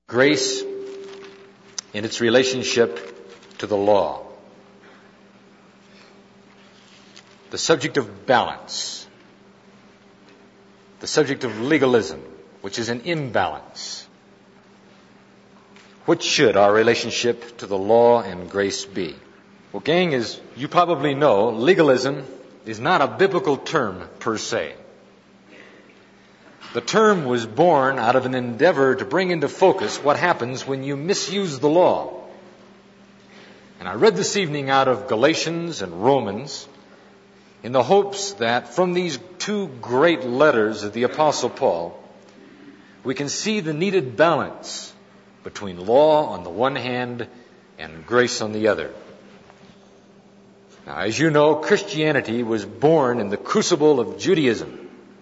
Grace in its relationship to the law. The subject of balance. The subject of legalism, which is an imbalance. What should our relationship to the law and grace be? Well, gang, as you probably know, legalism is not a biblical term per se. The term was born out of an endeavor to bring into focus what happens when you misuse the law. And I read this evening out of Galatians and Romans in the hopes that from these two great letters of the Apostle Paul, we can see the needed balance between law on the one hand and grace on the other. Now, as you know, Christianity was born in the crucible of Judaism.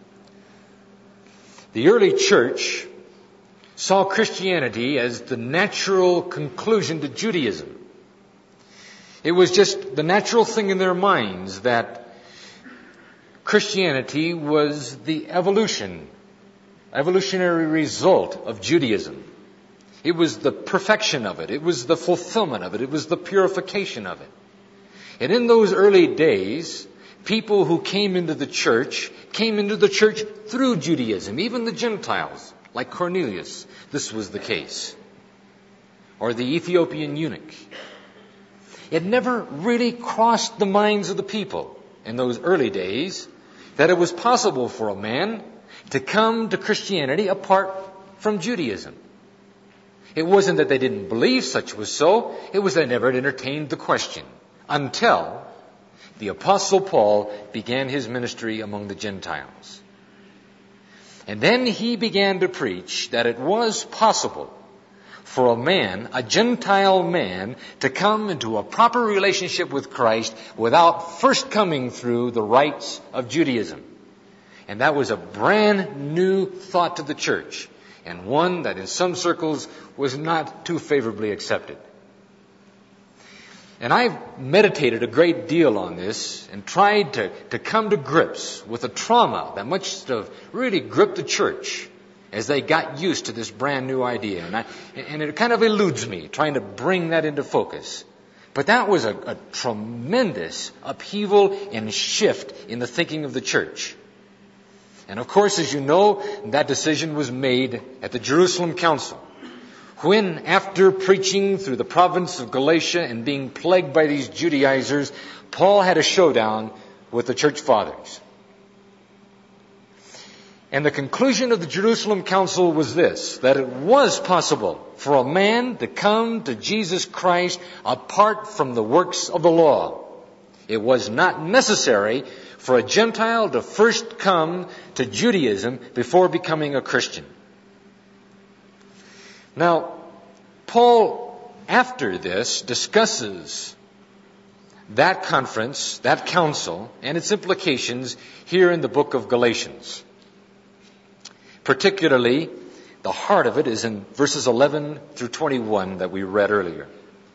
The early church saw Christianity as the natural conclusion to Judaism. It was just the natural thing in their minds that Christianity was the evolutionary result of Judaism. It was the perfection of it. It was the fulfillment of it. It was the purification of it. And in those early days, people who came into the church through Judaism. Even the Gentiles, like Cornelius, this was the case. Or the Ethiopian eunuch. It never really crossed the minds of the people in those early days that it was possible for a man to come to Christianity apart from Judaism. It wasn't that they didn't believe such was so. It was they never entertained the question until the Apostle Paul began his ministry among the Gentiles. And then he began to preach that it was possible for a man, a Gentile man, to come into a proper relationship with Christ without first coming through the rites of Judaism. And that was a brand new thought to the church, and one that in some circles was not too favorably accepted. And I've meditated a great deal on this and tried to come to grips with the trauma that must have really gripped the church as they got used to this brand new idea. And it kind of eludes me trying to bring that into focus. But that was a tremendous upheaval and shift in the thinking of the church. And of course, as you know, that decision was made at the Jerusalem Council, when, after preaching through the province of Galatia and being plagued by these Judaizers, Paul had a showdown with the church fathers. And the conclusion of the Jerusalem Council was this, that it was possible for a man to come to Jesus Christ apart from the works of the law. It was not necessary for a Gentile to first come to Judaism before becoming a Christian. Now, Paul, after this, discusses that conference, that council, and its implications here in the book of Galatians. Particularly, the heart of it is in verses 11 through 21 that we read earlier.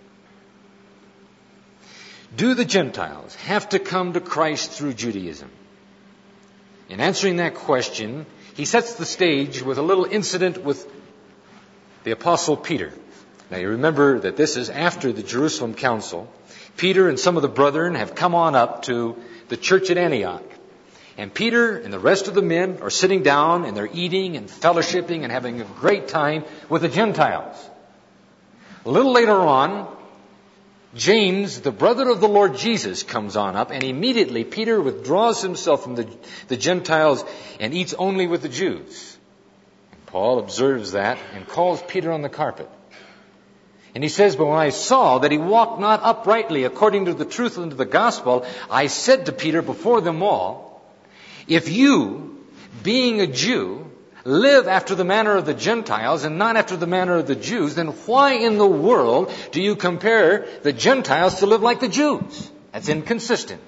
Do the Gentiles have to come to Christ through Judaism? In answering that question, he sets the stage with a little incident with the Apostle Peter. Now you remember that this is after the Jerusalem Council. Peter and some of the brethren have come on up to the church at Antioch. And Peter and the rest of the men are sitting down and they're eating and fellowshipping and having a great time with the Gentiles. A little later on, James, the brother of the Lord Jesus, comes on up, and immediately Peter withdraws himself from the Gentiles and eats only with the Jews. Paul observes that and calls Peter on the carpet. And he says, but when I saw that he walked not uprightly according to the truth and to the gospel, I said to Peter before them all, if you, being a Jew, live after the manner of the Gentiles and not after the manner of the Jews, then why in the world do you compare the Gentiles to live like the Jews? That's inconsistent.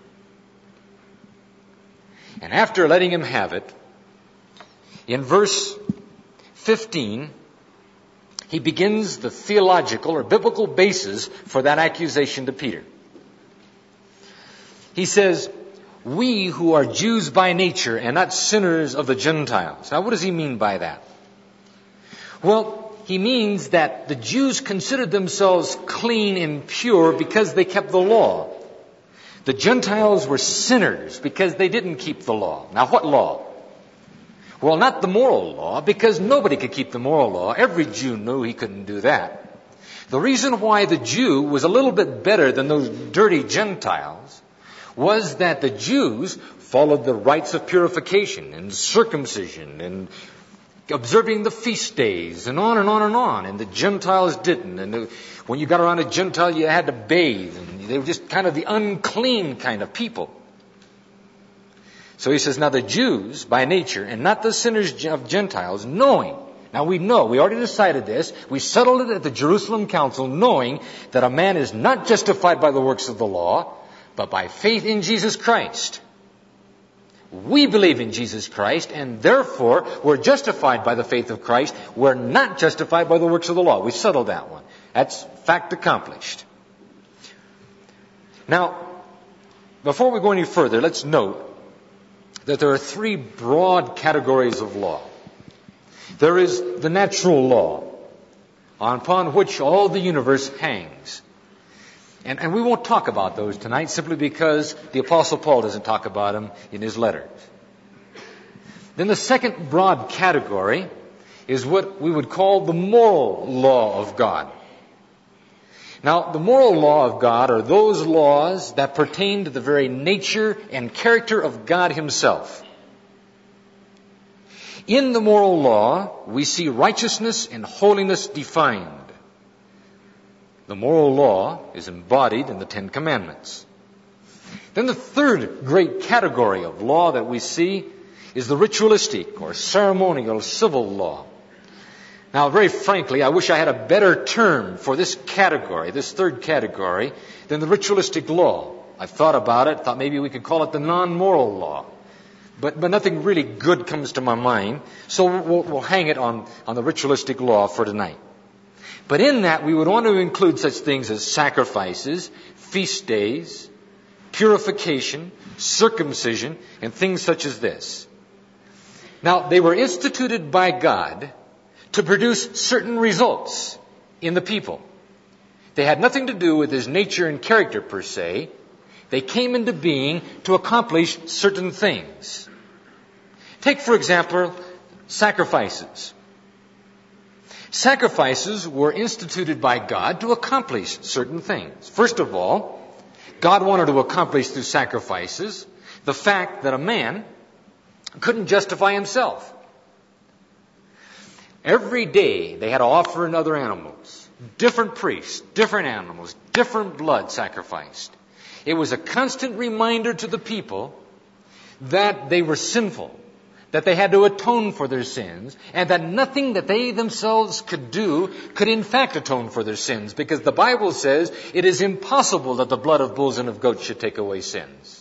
And after letting him have it, in verse 15, he begins the theological or biblical basis for that accusation to Peter. He says, we who are Jews by nature and not sinners of the Gentiles. Now, what does he mean by that? Well, he means that the Jews considered themselves clean and pure because they kept the law. The Gentiles were sinners because they didn't keep the law. Now, what law? Well, not the moral law, because nobody could keep the moral law. Every Jew knew he couldn't do that. The reason why the Jew was a little bit better than those dirty Gentiles was that the Jews followed the rites of purification and circumcision and observing the feast days and on and on and on. And the Gentiles didn't. And when you got around a Gentile, you had to bathe. And they were just kind of the unclean kind of people. So he says, now the Jews, by nature, and not the sinners of Gentiles, knowing. Now we know, we already decided this. We settled it at the Jerusalem Council, knowing that a man is not justified by the works of the law, but by faith in Jesus Christ. We believe in Jesus Christ, and therefore we're justified by the faith of Christ. We're not justified by the works of the law. We settled that one. That's fact accomplished. Now, before we go any further, let's note that there are three broad categories of law. There is the natural law, upon which all the universe hangs. And we won't talk about those tonight simply because the Apostle Paul doesn't talk about them in his letters. Then the second broad category is what we would call the moral law of God. Now, the moral law of God are those laws that pertain to the very nature and character of God Himself. In the moral law, we see righteousness and holiness defined. The moral law is embodied in the Ten Commandments. Then the third great category of law that we see is the ritualistic or ceremonial civil law. Now, very frankly, I wish I had a better term for this category, this third category, than the ritualistic law. I've thought about it, thought maybe we could call it the non-moral law. But nothing really good comes to my mind, so we'll hang it on the ritualistic law for tonight. But in that, we would want to include such things as sacrifices, feast days, purification, circumcision, and things such as this. Now, they were instituted by God to produce certain results in the people. They had nothing to do with His nature and character per se. They came into being to accomplish certain things. Take, for example, sacrifices. Sacrifices were instituted by God to accomplish certain things. First of all, God wanted to accomplish through sacrifices the fact that a man couldn't justify himself. Every day they had to offer in other animals, different priests, different animals, different blood sacrificed. It was a constant reminder to the people that they were sinful, that they had to atone for their sins, and that nothing that they themselves could do could in fact atone for their sins, because the Bible says it is impossible that the blood of bulls and of goats should take away sins.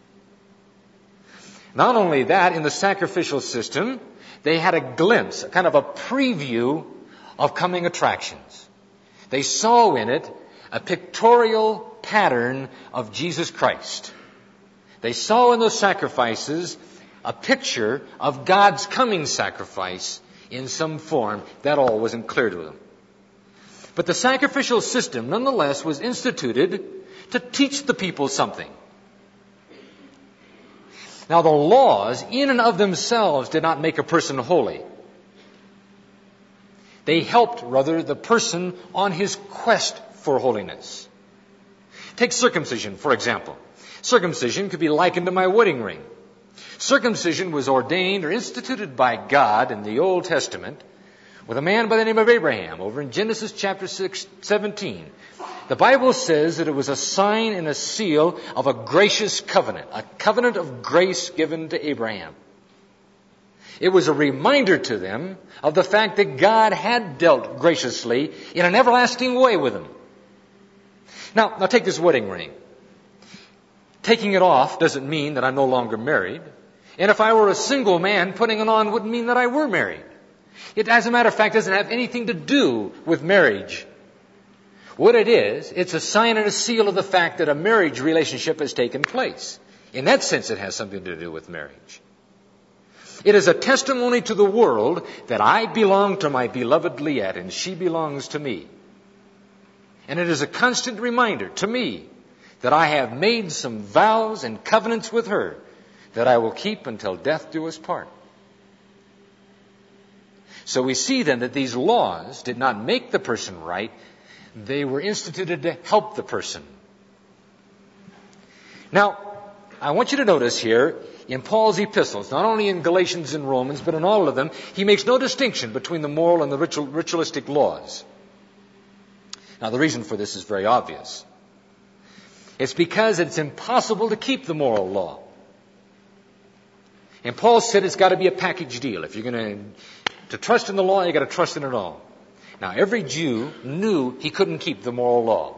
Not only that, in the sacrificial system, they had a glimpse, kind of a preview of coming attractions. They saw in it a pictorial pattern of Jesus Christ. They saw in those sacrifices a picture of God's coming sacrifice in some form. That all wasn't clear to them. But the sacrificial system, nonetheless, was instituted to teach the people something. Now, the laws, in and of themselves, did not make a person holy. They helped, rather, the person on his quest for holiness. Take circumcision, for example. Circumcision could be likened to my wedding ring. Circumcision was ordained or instituted by God in the Old Testament with a man by the name of Abraham, over in Genesis chapter 17. The Bible says that it was a sign and a seal of a gracious covenant, a covenant of grace given to Abraham. It was a reminder to them of the fact that God had dealt graciously in an everlasting way with them. Now take this wedding ring. Taking it off doesn't mean that I'm no longer married. And if I were a single man, putting it on wouldn't mean that I were married. It, as a matter of fact, doesn't have anything to do with marriage. What it is, it's a sign and a seal of the fact that a marriage relationship has taken place. In that sense, it has something to do with marriage. It is a testimony to the world that I belong to my beloved Liette and she belongs to me. And it is a constant reminder to me that I have made some vows and covenants with her that I will keep until death do us part. So we see then that these laws did not make the person right. They were instituted to help the person. Now, I want you to notice here in Paul's epistles, not only in Galatians and Romans, but in all of them, he makes no distinction between the moral and the ritualistic laws. Now, the reason for this is very obvious. It's because it's impossible to keep the moral law. And Paul said it's got to be a package deal. If you're going to trust in the law, you've got to trust in it all. Now, every Jew knew he couldn't keep the moral law.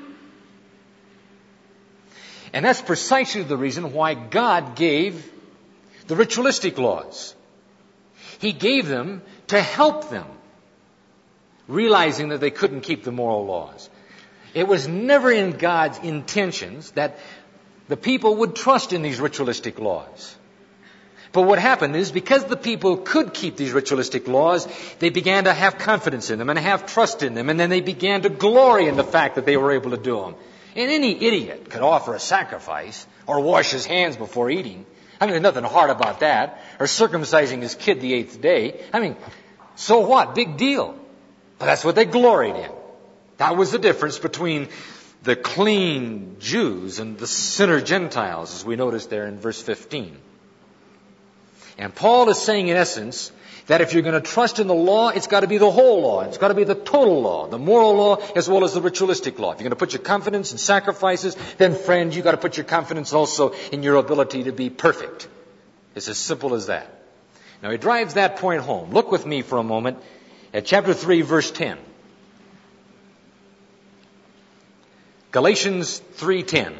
And that's precisely the reason why God gave the ritualistic laws. He gave them to help them, realizing that they couldn't keep the moral laws. It was never in God's intentions that the people would trust in these ritualistic laws. But what happened is, because the people could keep these ritualistic laws, they began to have confidence in them and have trust in them, and then they began to glory in the fact that they were able to do them. And any idiot could offer a sacrifice or wash his hands before eating. I mean, there's nothing hard about that. Or circumcising his kid the 8th day. I mean, so what? Big deal. But that's what they gloried in. That was the difference between the clean Jews and the sinner Gentiles, as we noticed there in verse 15. And Paul is saying, in essence, that if you're going to trust in the law, it's got to be the whole law. It's got to be the total law, the moral law as well as the ritualistic law. If you're going to put your confidence in sacrifices, then, friend, you've got to put your confidence also in your ability to be perfect. It's as simple as that. Now, he drives that point home. Look with me for a moment at chapter 3, verse 10. Galatians 3:10.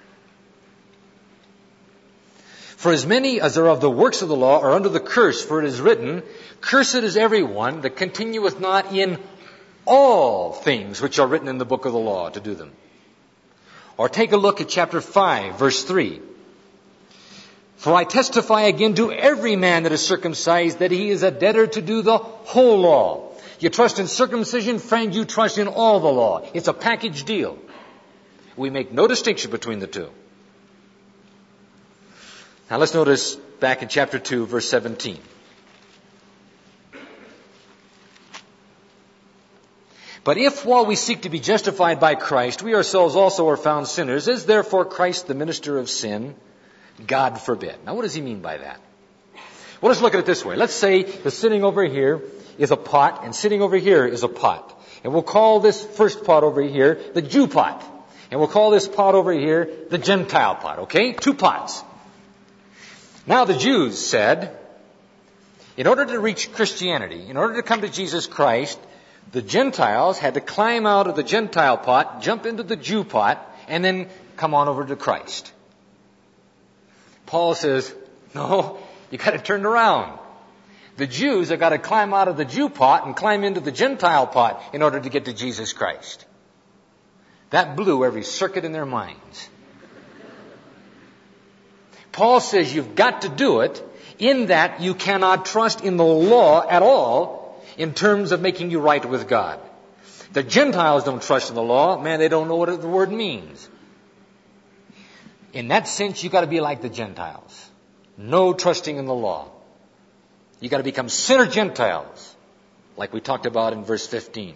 For as many as are of the works of the law are under the curse, for it is written, Cursed is everyone that continueth not in all things which are written in the book of the law to do them. Or take a look at chapter 5, verse 3. For I testify again to every man that is circumcised that he is a debtor to do the whole law. You trust in circumcision, friend, you trust in all the law. It's a package deal. We make no distinction between the two. Now let's notice back in chapter 2, verse 17. But if while we seek to be justified by Christ, we ourselves also are found sinners, is therefore Christ the minister of sin? God forbid. Now what does he mean by that? Well, let's look at it this way. Let's say that sitting over here is a pot and sitting over here is a pot. And we'll call this first pot over here the Jew pot. And we'll call this pot over here the Gentile pot. Okay? 2 pots. Now the Jews said, in order to reach Christianity, in order to come to Jesus Christ, the Gentiles had to climb out of the Gentile pot, jump into the Jew pot, and then come on over to Christ. Paul says, no, you got to turn it around. The Jews have got to climb out of the Jew pot and climb into the Gentile pot in order to get to Jesus Christ. That blew every circuit in their minds. Paul says you've got to do it in that you cannot trust in the law at all in terms of making you right with God. The Gentiles don't trust in the law. Man, they don't know what the word means. In that sense, you've got to be like the Gentiles. No trusting in the law. You've got to become sinner Gentiles, like we talked about in verse 15.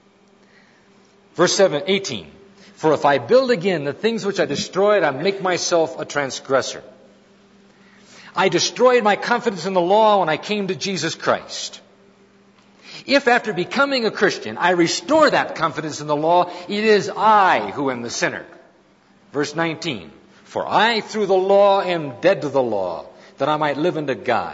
Verse 18. For if I build again the things which I destroyed, I make myself a transgressor. I destroyed my confidence in the law when I came to Jesus Christ. If after becoming a Christian, I restore that confidence in the law, it is I who am the sinner. Verse 19. For I through the law am dead to the law, that I might live unto God.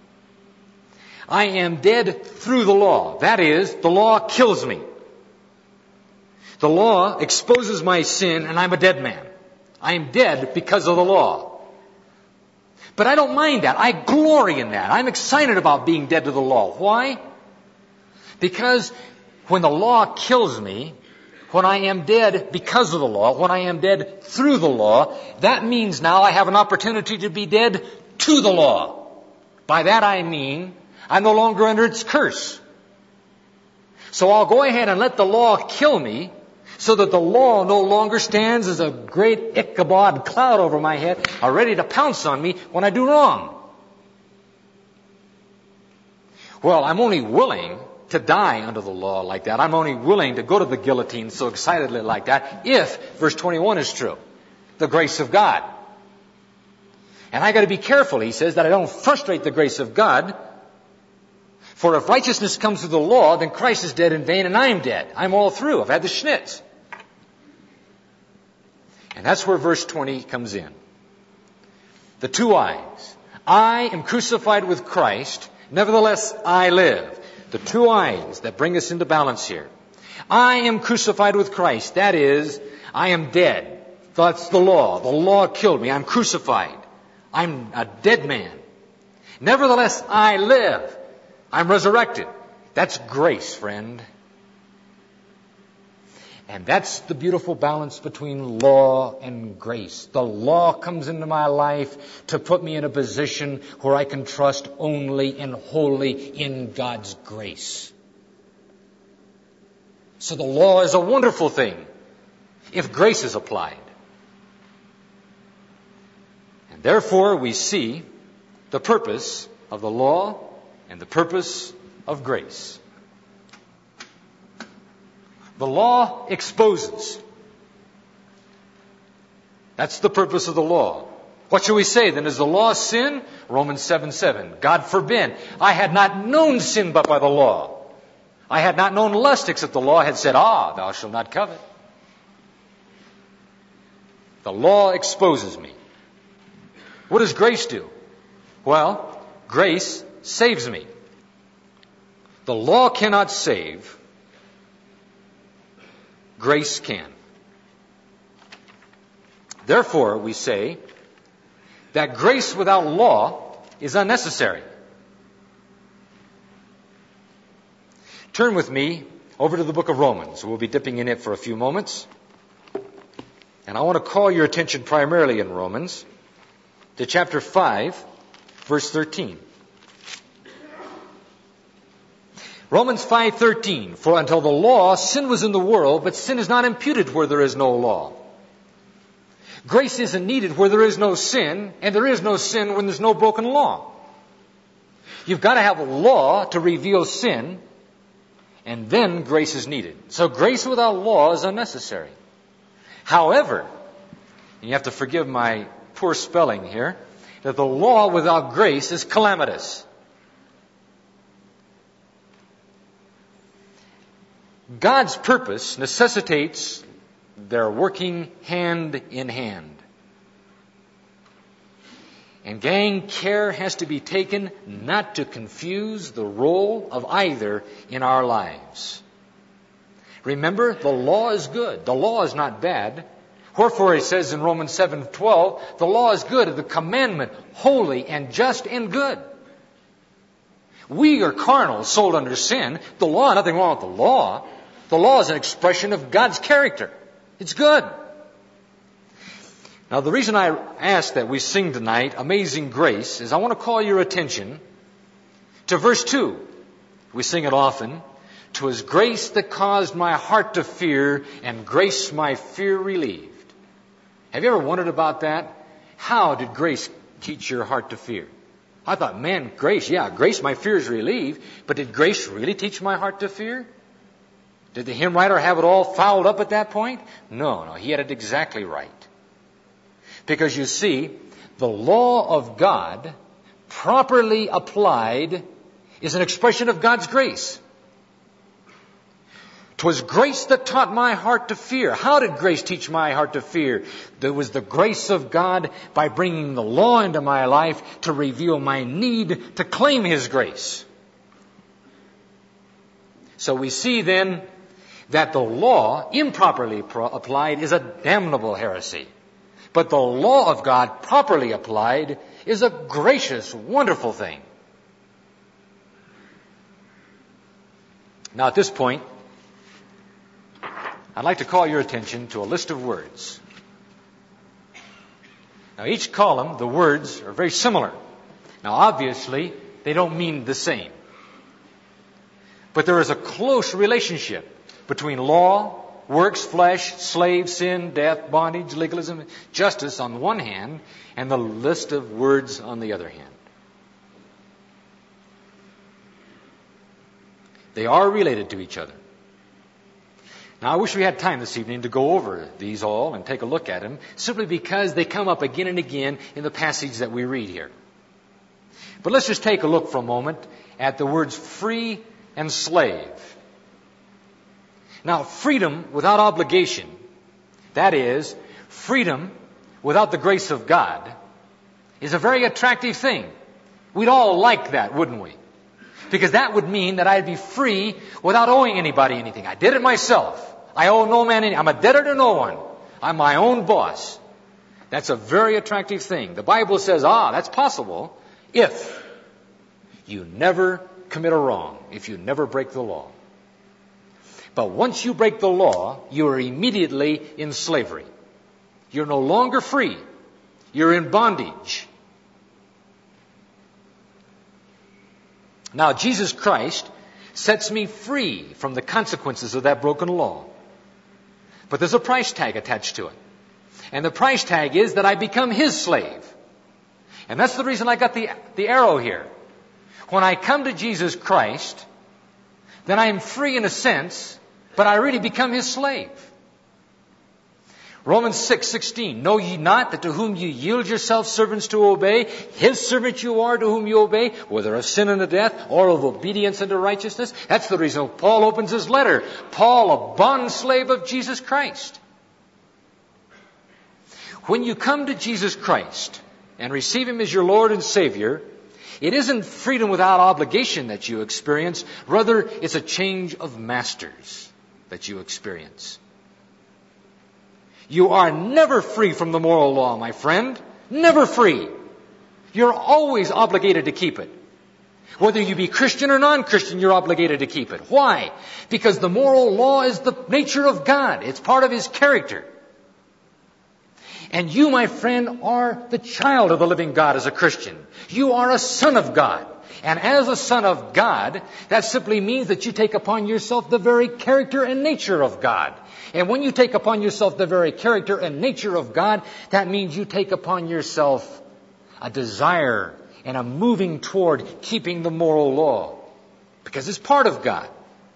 I am dead through the law. That is, the law kills me. The law exposes my sin and I'm a dead man. I am dead because of the law. But I don't mind that. I glory in that. I'm excited about being dead to the law. Why? Because when the law kills me, when I am dead because of the law, when I am dead through the law, that means now I have an opportunity to be dead to the law. By that I mean, I'm no longer under its curse. So I'll go ahead and let the law kill me, so that the law no longer stands as a great Ichabod cloud over my head, ready to pounce on me when I do wrong. Well, I'm only willing to die under the law like that. I'm only willing to go to the guillotine so excitedly like that if verse 21 is true. The grace of God. And I got to be careful, he says, that I don't frustrate the grace of God. For if righteousness comes through the law, then Christ is dead in vain and I'm dead. I'm all through. I've had the schnitz. And that's where verse 20 comes in. The two I's. I am crucified with Christ, nevertheless I live. The two I's that bring us into balance here. I am crucified with Christ. That is, I am dead. That's the law. The law killed me. I'm crucified. I'm a dead man. Nevertheless, I live. I'm resurrected. That's grace, friend. And that's the beautiful balance between law and grace. The law comes into my life to put me in a position where I can trust only and wholly in God's grace. So the law is a wonderful thing if grace is applied. And therefore we see the purpose of the law and the purpose of grace. The law exposes. That's the purpose of the law. What shall we say then? Is the law sin? Romans 7:7. God forbid. I had not known sin but by the law. I had not known lust except the law had said, thou shalt not covet. The law exposes me. What does grace do? Well, grace saves me. The law cannot save. Grace can. Therefore, we say that grace without law is unnecessary. Turn with me over to the book of Romans. We'll be dipping in it for a few moments. And I want to call your attention primarily in Romans to chapter 5, verse 13. Romans 5:13, for until the law, sin was in the world, but sin is not imputed where there is no law. Grace isn't needed where there is no sin, and there is no sin when there's no broken law. You've got to have a law to reveal sin, and then grace is needed. So grace without law is unnecessary. However, and you have to forgive my poor spelling here, that the law without grace is calamitous. God's purpose necessitates their working hand in hand. And gang, care has to be taken not to confuse the role of either in our lives. Remember, the law is good. The law is not bad. Wherefore, it says in Romans 7:12, the law is good, the commandment, holy and just and good. We are carnal, sold under sin. The law, nothing wrong with the law. The law is an expression of God's character. It's good. Now, the reason I ask that we sing tonight, Amazing Grace, is I want to call your attention to verse 2. We sing it often. 'Twas grace that caused my heart to fear, and grace my fear relieved. Have you ever wondered about that? How did grace teach your heart to fear? I thought, man, grace, my fears relieved. But did grace really teach my heart to fear? Did the hymn writer have it all fouled up at that point? No, he had it exactly right. Because you see, the law of God, properly applied, is an expression of God's grace. 'Twas grace that taught my heart to fear. How did grace teach my heart to fear? There was the grace of God by bringing the law into my life to reveal my need to claim His grace. So we see then that the law, improperly applied, is a damnable heresy. But the law of God, properly applied, is a gracious, wonderful thing. Now at this point, I'd like to call your attention to a list of words. Now each column, the words are very similar. Now, obviously, they don't mean the same. But there is a close relationship between law, works, flesh, slave, sin, death, bondage, legalism, justice on one hand, and the list of words on the other hand. They are related to each other. Now, I wish we had time this evening to go over these all and take a look at them, simply because they come up again and again in the passage that we read here. But let's just take a look for a moment at the words free and slave. Now, freedom without obligation, that is, freedom without the grace of God, is a very attractive thing. We'd all like that, wouldn't we? Because that would mean that I'd be free without owing anybody anything. I did it myself. I owe no man anything. I'm a debtor to no one. I'm my own boss. That's a very attractive thing. The Bible says, that's possible if you never commit a wrong, if you never break the law. But once you break the law, you are immediately in slavery. You're no longer free. You're in bondage. Now, Jesus Christ sets me free from the consequences of that broken law. But there's a price tag attached to it. And the price tag is that I become His slave. And that's the reason I got the arrow here. When I come to Jesus Christ, then I am free in a sense, but I really become His slave. Romans 6:16, know ye not that to whom you yield yourselves servants to obey, His servant you are to whom you obey, whether of sin unto death or of obedience unto righteousness? That's the reason Paul opens his letter. Paul, a bondslave of Jesus Christ. When you come to Jesus Christ and receive Him as your Lord and Savior, it isn't freedom without obligation that you experience. Rather, it's a change of masters that you experience. You are never free from the moral law, my friend. Never free. You're always obligated to keep it. Whether you be Christian or non-Christian, you're obligated to keep it. Why? Because the moral law is the nature of God. It's part of His character. And you, my friend, are the child of the living God as a Christian. You are a son of God. And as a son of God, that simply means that you take upon yourself the very character and nature of God. And when you take upon yourself the very character and nature of God, that means you take upon yourself a desire and a moving toward keeping the moral law. Because it's part of God.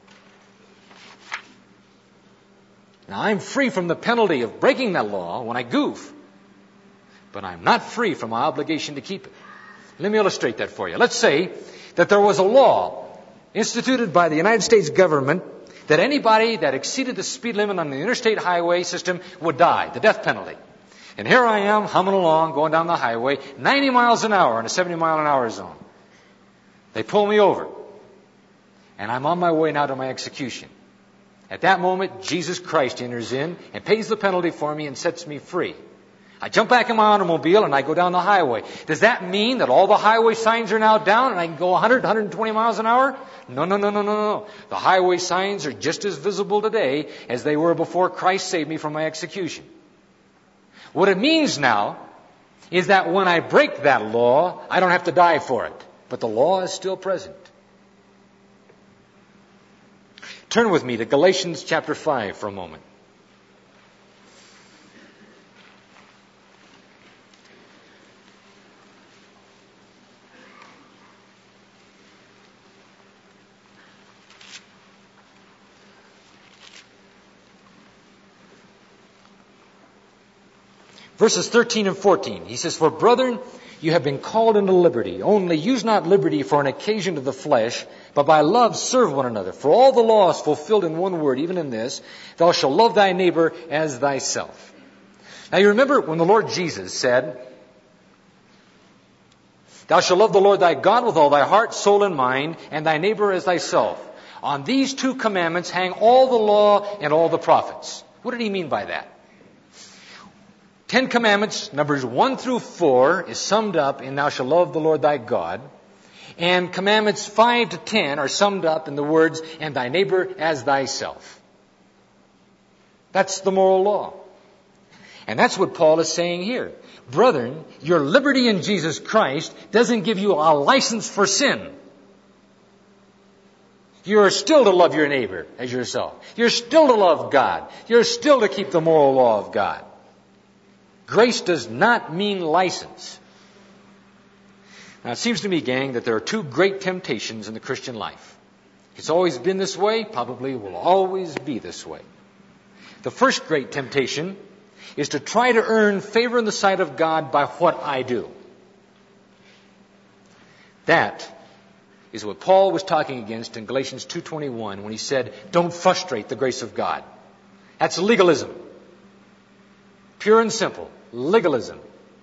Now, I'm free from the penalty of breaking that law when I goof. But I'm not free from my obligation to keep it. Let me illustrate that for you. Let's say that there was a law instituted by the United States government that anybody that exceeded the speed limit on the interstate highway system would die, the death penalty. And here I am humming along, going down the highway, 90 miles an hour in a 70 mile an hour zone. They pull me over. And I'm on my way now to my execution. At that moment, Jesus Christ enters in and pays the penalty for me and sets me free. I jump back in my automobile and I go down the highway. Does that mean that all the highway signs are now down and I can go 100, 120 miles an hour? No. The highway signs are just as visible today as they were before Christ saved me from my execution. What it means now is that when I break that law, I don't have to die for it. But the law is still present. Turn with me to Galatians chapter 5 for a moment. Verses 13 and 14, he says, for brethren, you have been called into liberty. Only use not liberty for an occasion to the flesh, but by love serve one another. For all the law is fulfilled in one word, even in this, thou shalt love thy neighbor as thyself. Now you remember when the Lord Jesus said, thou shalt love the Lord thy God with all thy heart, soul, and mind, and thy neighbor as thyself. On these two commandments hang all the law and all the prophets. What did he mean by that? 10 Commandments, numbers 1 through 4, is summed up in thou shalt love the Lord thy God. And Commandments 5 to 10 are summed up in the words, and thy neighbor as thyself. That's the moral law. And that's what Paul is saying here. Brethren, your liberty in Jesus Christ doesn't give you a license for sin. You're still to love your neighbor as yourself. You're still to love God. You're still to keep the moral law of God. Grace does not mean license. Now, it seems to me, gang, that there are two great temptations in the Christian life. It's always been this way, probably will always be this way. The first great temptation is to try to earn favor in the sight of God by what I do. That is what Paul was talking against in Galatians 2:21 when he said, don't frustrate the grace of God. That's legalism. Pure and simple. Legalism.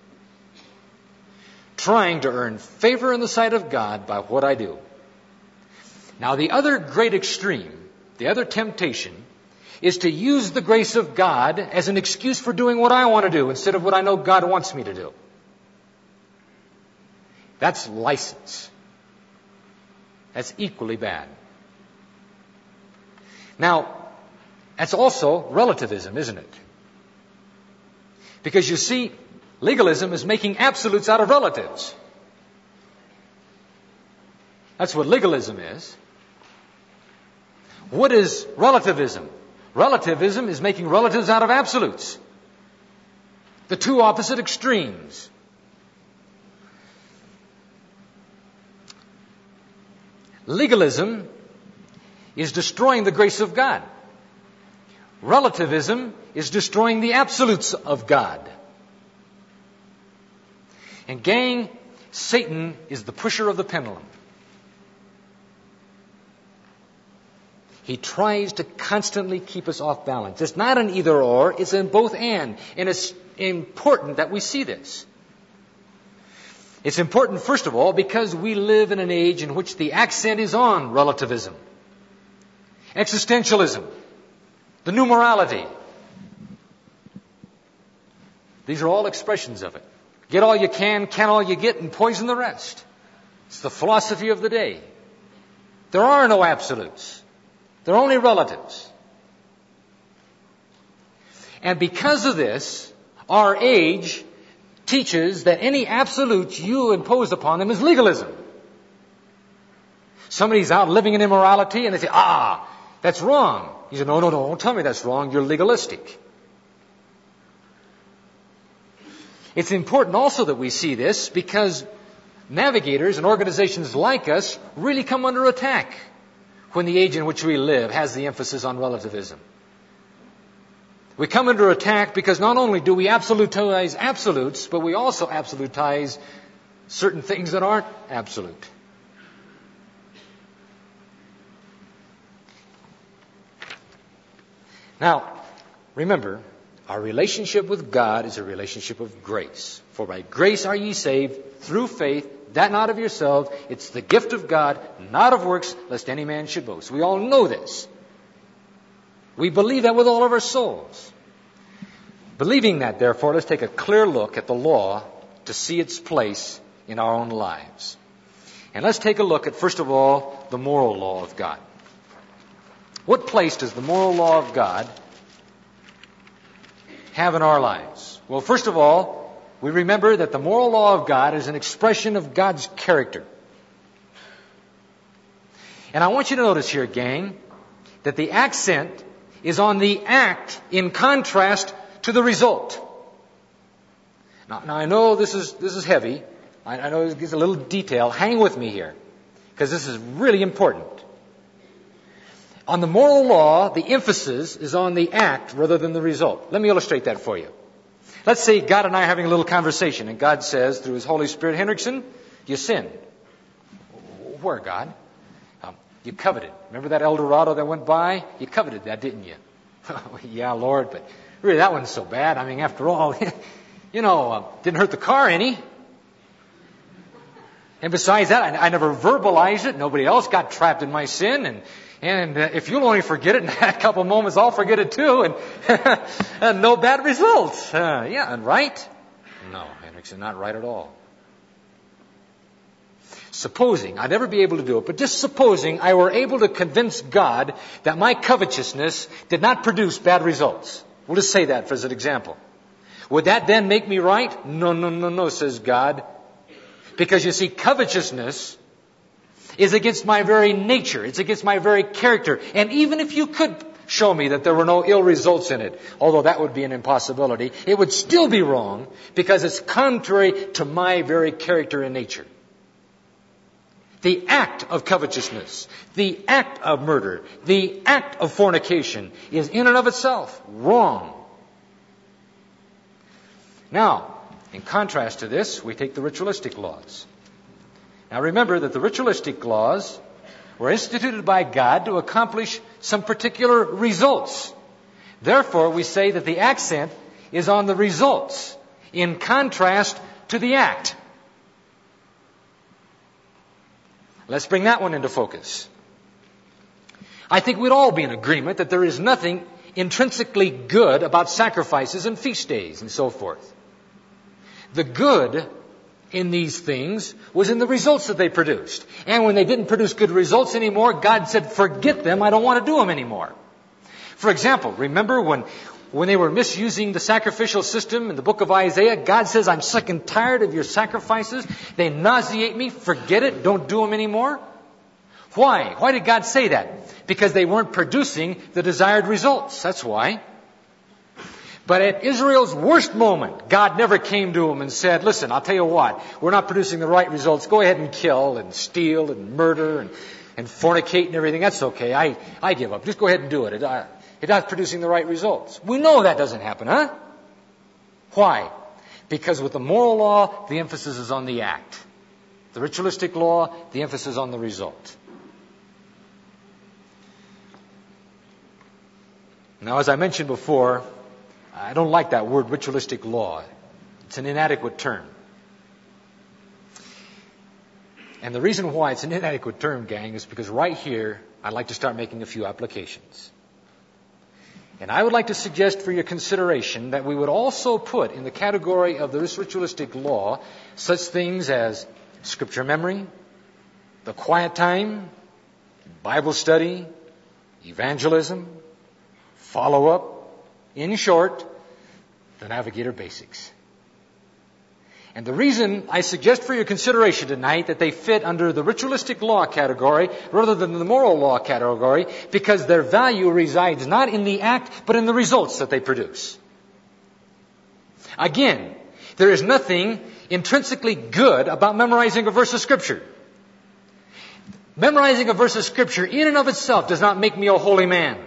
Trying to earn favor in the sight of God by what I do. Now, the other great extreme, the other temptation, is to use the grace of God as an excuse for doing what I want to do instead of what I know God wants me to do. That's license. That's equally bad. Now, that's also relativism, isn't it? Because you see, legalism is making absolutes out of relatives. That's what legalism is. What is relativism? Relativism is making relatives out of absolutes. The two opposite extremes. Legalism is destroying the grace of God. Relativism is destroying the absolutes of God. And gang, Satan is the pusher of the pendulum. He tries to constantly keep us off balance. It's not an either or, it's an both and. And it's important that we see this. It's important, first of all, because we live in an age in which the accent is on relativism, existentialism, the new morality. These are all expressions of it. Get all you can all you get, and poison the rest. It's the philosophy of the day. There are no absolutes. They're only relatives. And because of this, our age teaches that any absolute you impose upon them is legalism. Somebody's out living in immorality and they say, that's wrong. You say, no, don't tell me that's wrong. You're legalistic. It's important also that we see this because navigators and organizations like us really come under attack when the age in which we live has the emphasis on relativism. We come under attack because not only do we absolutize absolutes, but we also absolutize certain things that aren't absolute. Now, remember, our relationship with God is a relationship of grace. For by grace are ye saved through faith, that not of yourselves. It's the gift of God, not of works, lest any man should boast. We all know this. We believe that with all of our souls. Believing that, therefore, let's take a clear look at the law to see its place in our own lives. And let's take a look at, first of all, the moral law of God. What place does the moral law of God have in our lives? Well, first of all, we remember that the moral law of God is an expression of God's character. And I want you to notice here, gang, that the accent is on the act in contrast to the result. Now I know this is heavy. I know it gives a little detail. Hang with me here, because this is really important. On the moral law, the emphasis is on the act rather than the result. Let me illustrate that for you. Let's say God and I are having a little conversation, and God says through His Holy Spirit, Hendrickson, you sinned. Where, God? You coveted. Remember that El Dorado that went by? You coveted that, didn't you? Yeah, Lord, but really that wasn't so bad. I mean, after all, didn't hurt the car any. And besides that, I never verbalized it. Nobody else got trapped in my sin. And if you'll only forget it in a couple of moments, I'll forget it too. And no bad results. Yeah, and right? No, Hendrickson, not right at all. Supposing, I'd never be able to do it, but just supposing I were able to convince God that my covetousness did not produce bad results. We'll just say that as an example. Would that then make me right? No, no, no, no, says God. Because you see, covetousness is against my very nature. It's against my very character. And even if you could show me that there were no ill results in it, although that would be an impossibility, it would still be wrong because it's contrary to my very character and nature. The act of covetousness, the act of murder, the act of fornication is in and of itself wrong. Now, in contrast to this, we take the ritualistic laws. Now remember that the ritualistic laws were instituted by God to accomplish some particular results. Therefore, we say that the accent is on the results in contrast to the act. Let's bring that one into focus. I think we'd all be in agreement that there is nothing intrinsically good about sacrifices and feast days and so forth. The good in these things was in the results that they produced. And when they didn't produce good results anymore, God said, forget them, I don't want to do them anymore. For example, remember when they were misusing the sacrificial system in the book of Isaiah, God says, I'm sick and tired of your sacrifices. They nauseate me. Forget it. Don't do them anymore. Why? Why did God say that? Because they weren't producing the desired results. That's why. But at Israel's worst moment, God never came to them and said, listen, I'll tell you what, we're not producing the right results. Go ahead and kill and steal and murder and fornicate and everything. That's okay. I give up. Just go ahead and do it. It's not producing the right results. We know that doesn't happen, huh? Why? Because with the moral law, the emphasis is on the act. The ritualistic law, the emphasis is on the result. Now, as I mentioned before, I don't like that word ritualistic law. It's an inadequate term. And the reason why it's an inadequate term, gang, is because right here, I'd like to start making a few applications. And I would like to suggest for your consideration that we would also put in the category of this ritualistic law such things as scripture memory, the quiet time, Bible study, evangelism, follow-up, in short, the Navigator Basics. And the reason I suggest for your consideration tonight that they fit under the ritualistic law category rather than the moral law category, because their value resides not in the act, but in the results that they produce. Again, there is nothing intrinsically good about memorizing a verse of Scripture. Memorizing a verse of Scripture in and of itself does not make me a holy man.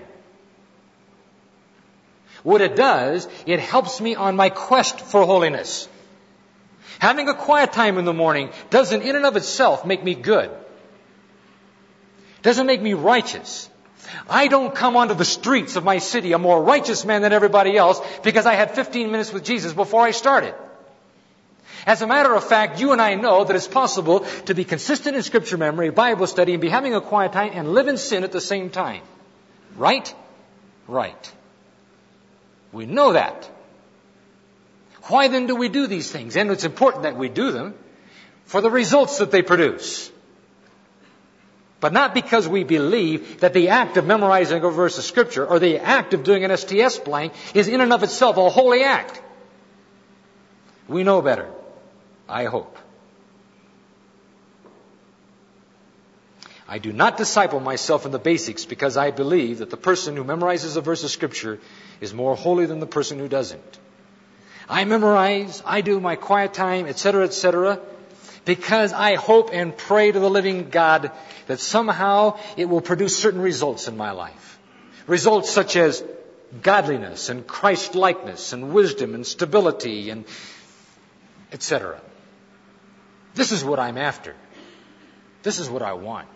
What it does, it helps me on my quest for holiness. Having a quiet time in the morning doesn't in and of itself make me good. Doesn't make me righteous. I don't come onto the streets of my city a more righteous man than everybody else because I had 15 minutes with Jesus before I started. As a matter of fact, you and I know that it's possible to be consistent in scripture memory, Bible study, and be having a quiet time and live in sin at the same time. Right? Right. We know that. Why then do we do these things? And it's important that we do them for the results that they produce. But not because we believe that the act of memorizing a verse of Scripture or the act of doing an STS blank is in and of itself a holy act. We know better. I hope. I do not disciple myself in the basics because I believe that the person who memorizes a verse of Scripture is more holy than the person who doesn't. I memorize, I do my quiet time, etc., because I hope and pray to the living God that somehow it will produce certain results in my life. Results such as godliness and Christ-likeness and wisdom and stability and etc. This is what I'm after. This is what I want.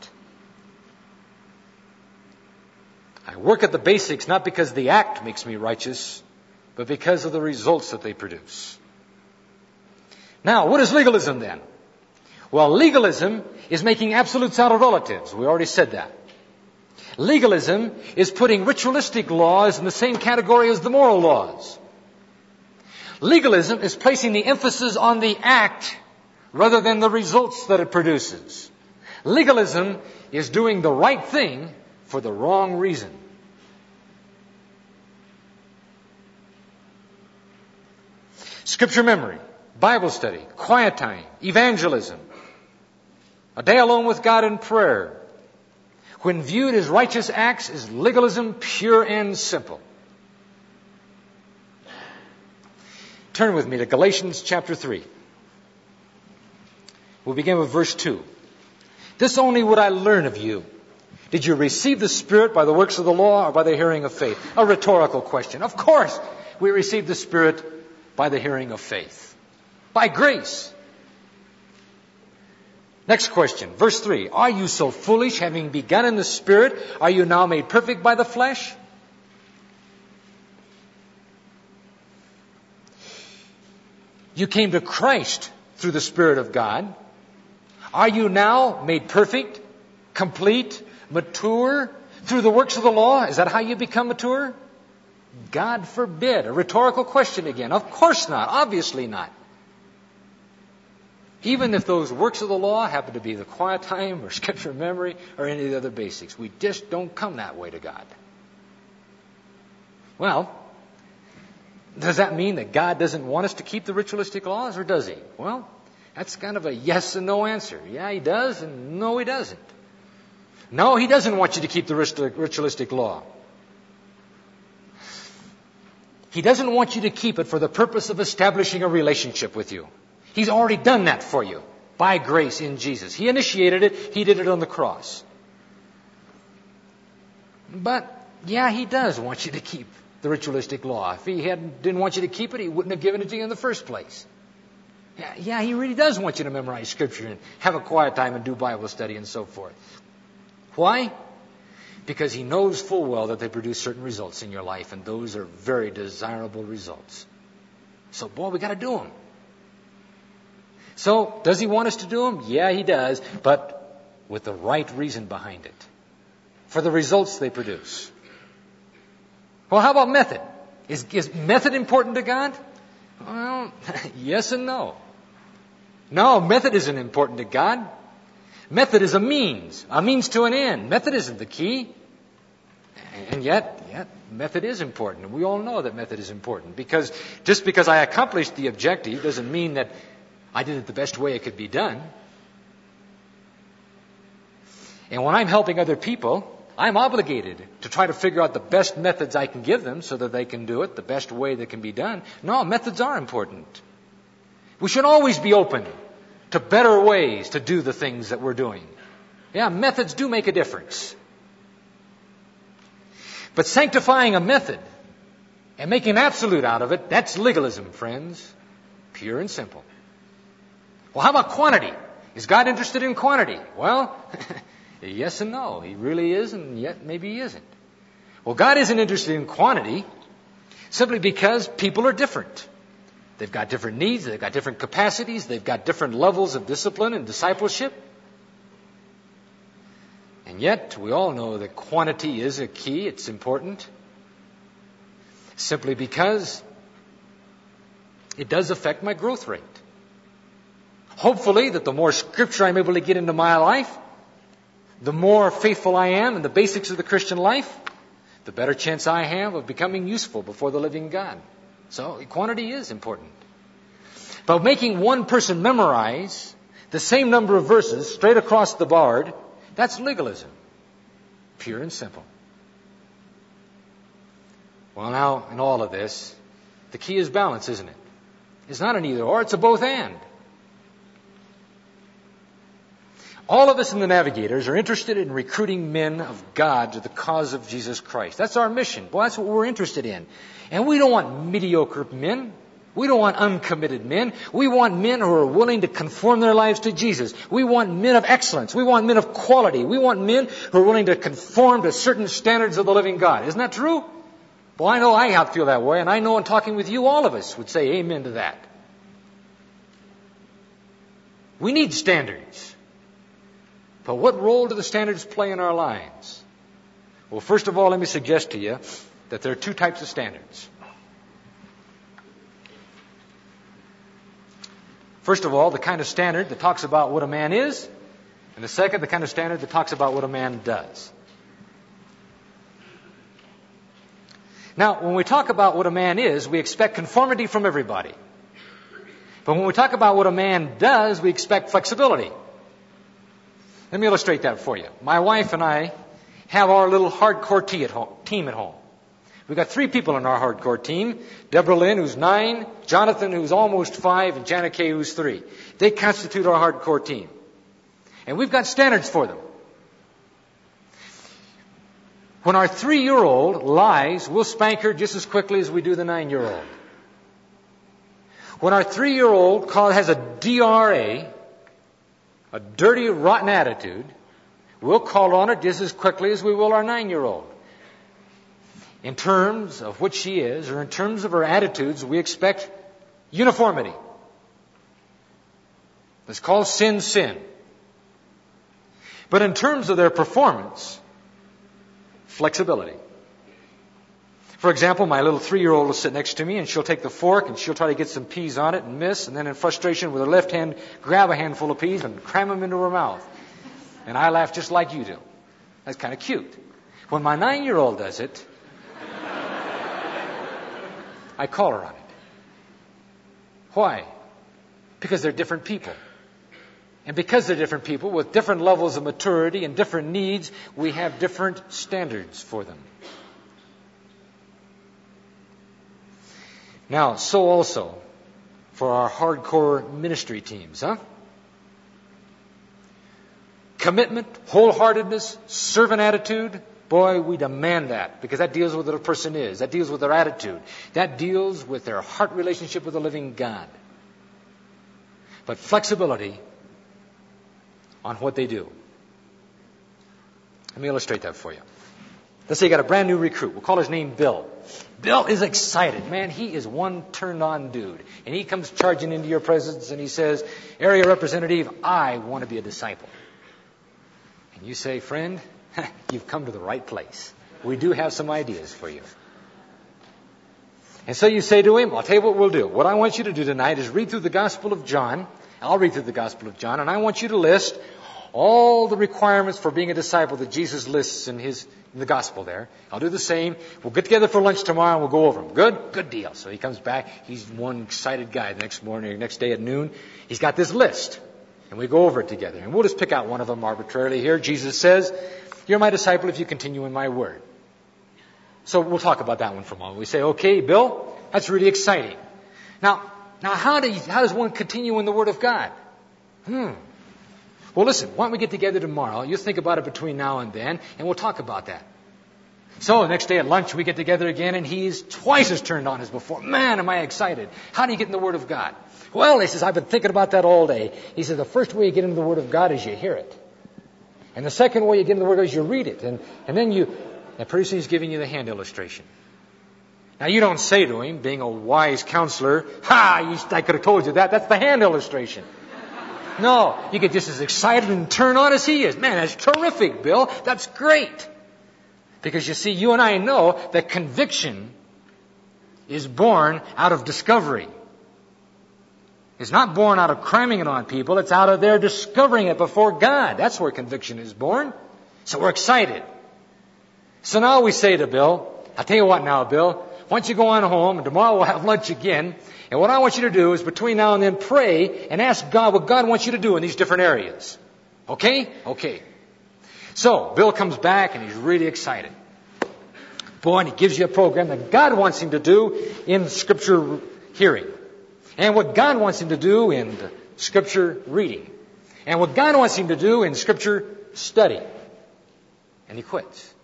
I work at the basics not because the act makes me righteous, but because of the results that they produce. Now, what is legalism then? Well, legalism is making absolutes out of relatives. We already said that. Legalism is putting ritualistic laws in the same category as the moral laws. Legalism is placing the emphasis on the act rather than the results that it produces. Legalism is doing the right thing for the wrong reason. Scripture memory, Bible study, quiet time, evangelism, a day alone with God in prayer, when viewed as righteous acts, is legalism pure and simple. Turn with me to Galatians chapter 3. We'll begin with verse 2. This only would I learn of you. Did you receive the Spirit by the works of the law or by the hearing of faith? A rhetorical question. Of course, we receive the Spirit by the hearing of faith. By grace. Next question, verse 3. Are you so foolish, having begun in the Spirit, are you now made perfect by the flesh? You came to Christ through the Spirit of God. Are you now made perfect, complete, mature through the works of the law? Is that how you become mature? God forbid. A rhetorical question again. Of course not. Obviously not. Even if those works of the law happen to be the quiet time or Scripture memory or any of the other basics, we just don't come that way to God. Well, does that mean that God doesn't want us to keep the ritualistic laws, or does He? Well, that's kind of a yes and no answer. Yeah, He does, and no, He doesn't. No, He doesn't want you to keep the ritualistic law. He doesn't want you to keep it for the purpose of establishing a relationship with you. He's already done that for you by grace in Jesus. He initiated it. He did it on the cross. But, yeah, He does want you to keep the ritualistic law. If He didn't want you to keep it, He wouldn't have given it to you in the first place. Yeah, He really does want you to memorize Scripture and have a quiet time and do Bible study and so forth. Why? Because He knows full well that they produce certain results in your life, and those are very desirable results. So, boy, we got to do them. So, does He want us to do them? Yeah, He does, but with the right reason behind it. For the results they produce. Well, how about method? Is method important to God? Well, yes and no. No, method isn't important to God. Method is a means to an end. Method isn't the key. And yet, method is important. We all know that method is important. Because just because I accomplished the objective doesn't mean that I did it the best way it could be done. And when I'm helping other people, I'm obligated to try to figure out the best methods I can give them so that they can do it the best way that can be done. No, methods are important. We should always be open to better ways to do the things that we're doing. Yeah, methods do make a difference. But sanctifying a method and making an absolute out of it, that's legalism, friends. Pure and simple. Well, how about quantity? Is God interested in quantity? Well, yes and no. He really is, and yet maybe He isn't. Well, God isn't interested in quantity simply because people are different. They've got different needs, they've got different capacities, they've got different levels of discipline and discipleship. And yet, we all know that quantity is a key, it's important. Simply because it does affect my growth rate. Hopefully, that the more Scripture I'm able to get into my life, the more faithful I am in the basics of the Christian life, the better chance I have of becoming useful before the living God. So, quantity is important. But making one person memorize the same number of verses straight across the board, that's legalism. Pure and simple. Well, now, in all of this, the key is balance, isn't it? It's not an either or, it's a both and. All of us in the Navigators are interested in recruiting men of God to the cause of Jesus Christ. That's our mission. Well, that's what we're interested in. And we don't want mediocre men. We don't want uncommitted men. We want men who are willing to conform their lives to Jesus. We want men of excellence. We want men of quality. We want men who are willing to conform to certain standards of the living God. Isn't that true? Well, I know I feel that way, and I know in talking with you, all of us would say amen to that. We need standards. But what role do the standards play in our lives? Well, first of all, let me suggest to you that there are two types of standards. First of all, the kind of standard that talks about what a man is, and the second, the kind of standard that talks about what a man does. Now, when we talk about what a man is, we expect conformity from everybody. But when we talk about what a man does, we expect flexibility. Let me illustrate that for you. My wife and I have our little hardcore team at home. We've got 3 people in our hardcore team. Deborah Lynn, who's 9, Jonathan, who's almost 5, and Janet Kay, who's 3. They constitute our hardcore team. And we've got standards for them. When our 3-year-old lies, we'll spank her just as quickly as we do the 9-year-old. When our 3-year-old has a DRA, a dirty, rotten attitude, we'll call on her just as quickly as we will our 9-year-old. In terms of what she is, or in terms of her attitudes, we expect uniformity. It's called sin, sin. But in terms of their performance, flexibility. For example, my little 3-year-old will sit next to me and she'll take the fork and she'll try to get some peas on it and miss, and then in frustration with her left hand, grab a handful of peas and cram them into her mouth. And I laugh just like you do. That's kind of cute. When my 9-year-old does it, I call her on it. Why? Because they're different people. And because they're different people with different levels of maturity and different needs, we have different standards for them. Now, so also for our hardcore ministry teams, Commitment, wholeheartedness, servant attitude. Boy, we demand that, because that deals with what a person is. That deals with their attitude. That deals with their heart relationship with the living God. But flexibility on what they do. Let me illustrate that for you. Let's say you got a brand new recruit. We'll call his name Bill. Bill is excited. Man, he is one turned on dude. And he comes charging into your presence and he says, "Area representative, I want to be a disciple." And you say, "Friend, you've come to the right place. We do have some ideas for you." And so you say to him, "I'll tell you what we'll do. What I want you to do tonight is read through the Gospel of John." I'll read through the Gospel of John, and I want you to list all the requirements for being a disciple that Jesus lists in the Gospel there. I'll do the same. We'll get together for lunch tomorrow and we'll go over them. Good? Good deal. So he comes back. He's one excited guy the next morning or next day at noon. He's got this list. And we go over it together. And we'll just pick out one of them arbitrarily here. Jesus says, "You're my disciple if you continue in my word." So we'll talk about that one for a moment. We say, "Okay, Bill, that's really exciting. Now how does one continue in the Word of God?" Well, listen, why don't we get together tomorrow? You think about it between now and then, and we'll talk about that. So the next day at lunch, we get together again, and he's twice as turned on as before. Man, am I excited. How do you get in the Word of God? Well, he says, "I've been thinking about that all day." He says, "The first way you get into the Word of God is you hear it. And the second way you get into the Word is you read it. And then pretty soon he's giving you the hand illustration. Now, you don't say to him, being a wise counselor, I could have told you that. That's the hand illustration. No, you get just as excited and turn on as he is. Man, that's terrific, Bill. That's great. Because you see, you and I know that conviction is born out of discovery. It's not born out of cramming it on people. It's out of their discovering it before God. That's where conviction is born. So we're excited. So now we say to Bill, "I'll tell you what now, Bill. Why don't you go on home, and tomorrow we'll have lunch again. And what I want you to do is between now and then pray and ask God what God wants you to do in these different areas." Okay? Okay. So Bill comes back and he's really excited. Boy, and he gives you a program that God wants him to do in Scripture hearing. And what God wants him to do in Scripture reading. And what God wants him to do in Scripture study. And he quits.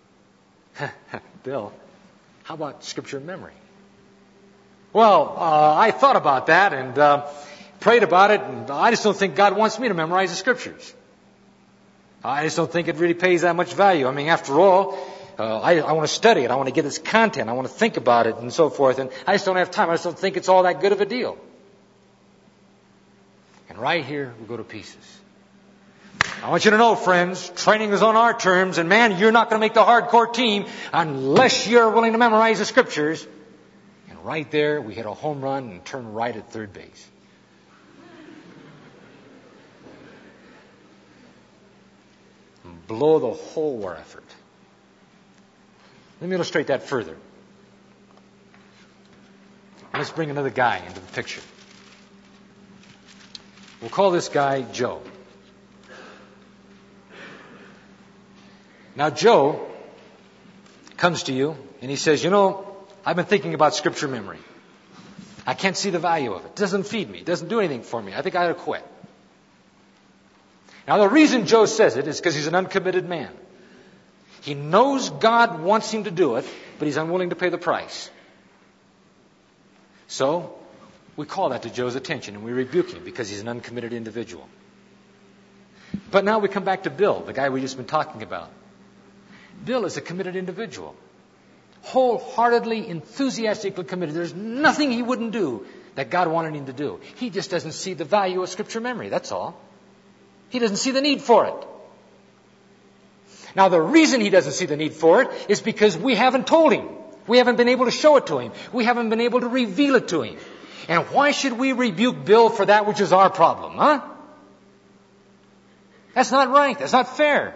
"Bill, how about Scripture memory?" "Well, I thought about that and prayed about it, and I just don't think God wants me to memorize the Scriptures. I just don't think it really pays that much value. I mean, after all, I want to study it. I want to get its content. I want to think about it and so forth. And I just don't have time. I just don't think it's all that good of a deal." And right here, we go to pieces. I want you to know, friends, training is on our terms. And man, you're not going to make the hardcore team unless you're willing to memorize the Scriptures. And right there, we hit a home run and turn right at third base. And blow the whole war effort. Let me illustrate that further. Let's bring another guy into the picture. We'll call this guy Joe. Now Joe comes to you and he says, I've been thinking about Scripture memory. I can't see the value of it. It doesn't feed me. It doesn't do anything for me. I think I ought to quit. Now the reason Joe says it is because he's an uncommitted man. He knows God wants him to do it, but he's unwilling to pay the price. So we call that to Joe's attention and we rebuke him because he's an uncommitted individual. But now we come back to Bill, the guy we've just been talking about. Bill is a committed individual. Wholeheartedly, enthusiastically committed. There's nothing he wouldn't do that God wanted him to do. He just doesn't see the value of Scripture memory, that's all. He doesn't see the need for it. Now the reason he doesn't see the need for it is because we haven't told him. We haven't been able to show it to him. We haven't been able to reveal it to him. And why should we rebuke Bill for that which is our problem, huh? That's not right. That's not fair.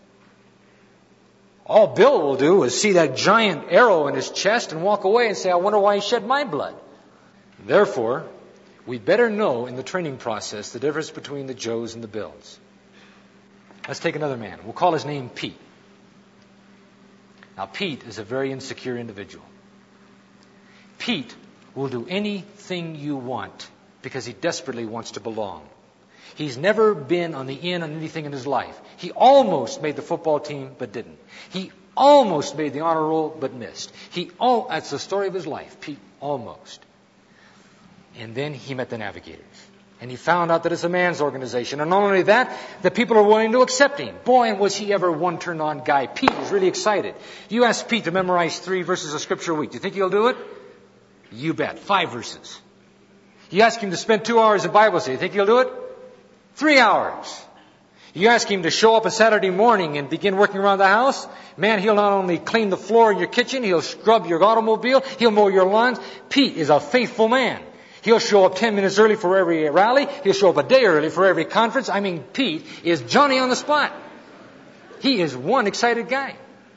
All Bill will do is see that giant arrow in his chest and walk away and say, I wonder why he shed my blood. Therefore, we better know in the training process the difference between the Joes and the Bills. Let's take another man. We'll call his name Pete. Now, Pete is a very insecure individual. Pete will do anything you want because he desperately wants to belong. He's never been on the in on anything in his life. He almost made the football team, but didn't. He almost made the honor roll, but missed. That's the story of his life. Pete almost. And then he met the Navigators. And he found out that it's a man's organization. And not only that, the people are willing to accept him. Boy, and was he ever one turned-on guy. Pete was really excited. You ask Pete to memorize 3 verses of Scripture a week. Do you think he'll do it? You bet. 5 verses. You ask him to spend 2 hours in Bible study. Do you think he'll do it? 3 hours. You ask him to show up a Saturday morning and begin working around the house. Man, he'll not only clean the floor in your kitchen, he'll scrub your automobile, he'll mow your lawns. Pete is a faithful man. He'll show up 10 minutes early for every rally. He'll show up a day early for every conference. I mean, Pete is Johnny on the spot. He is one excited guy.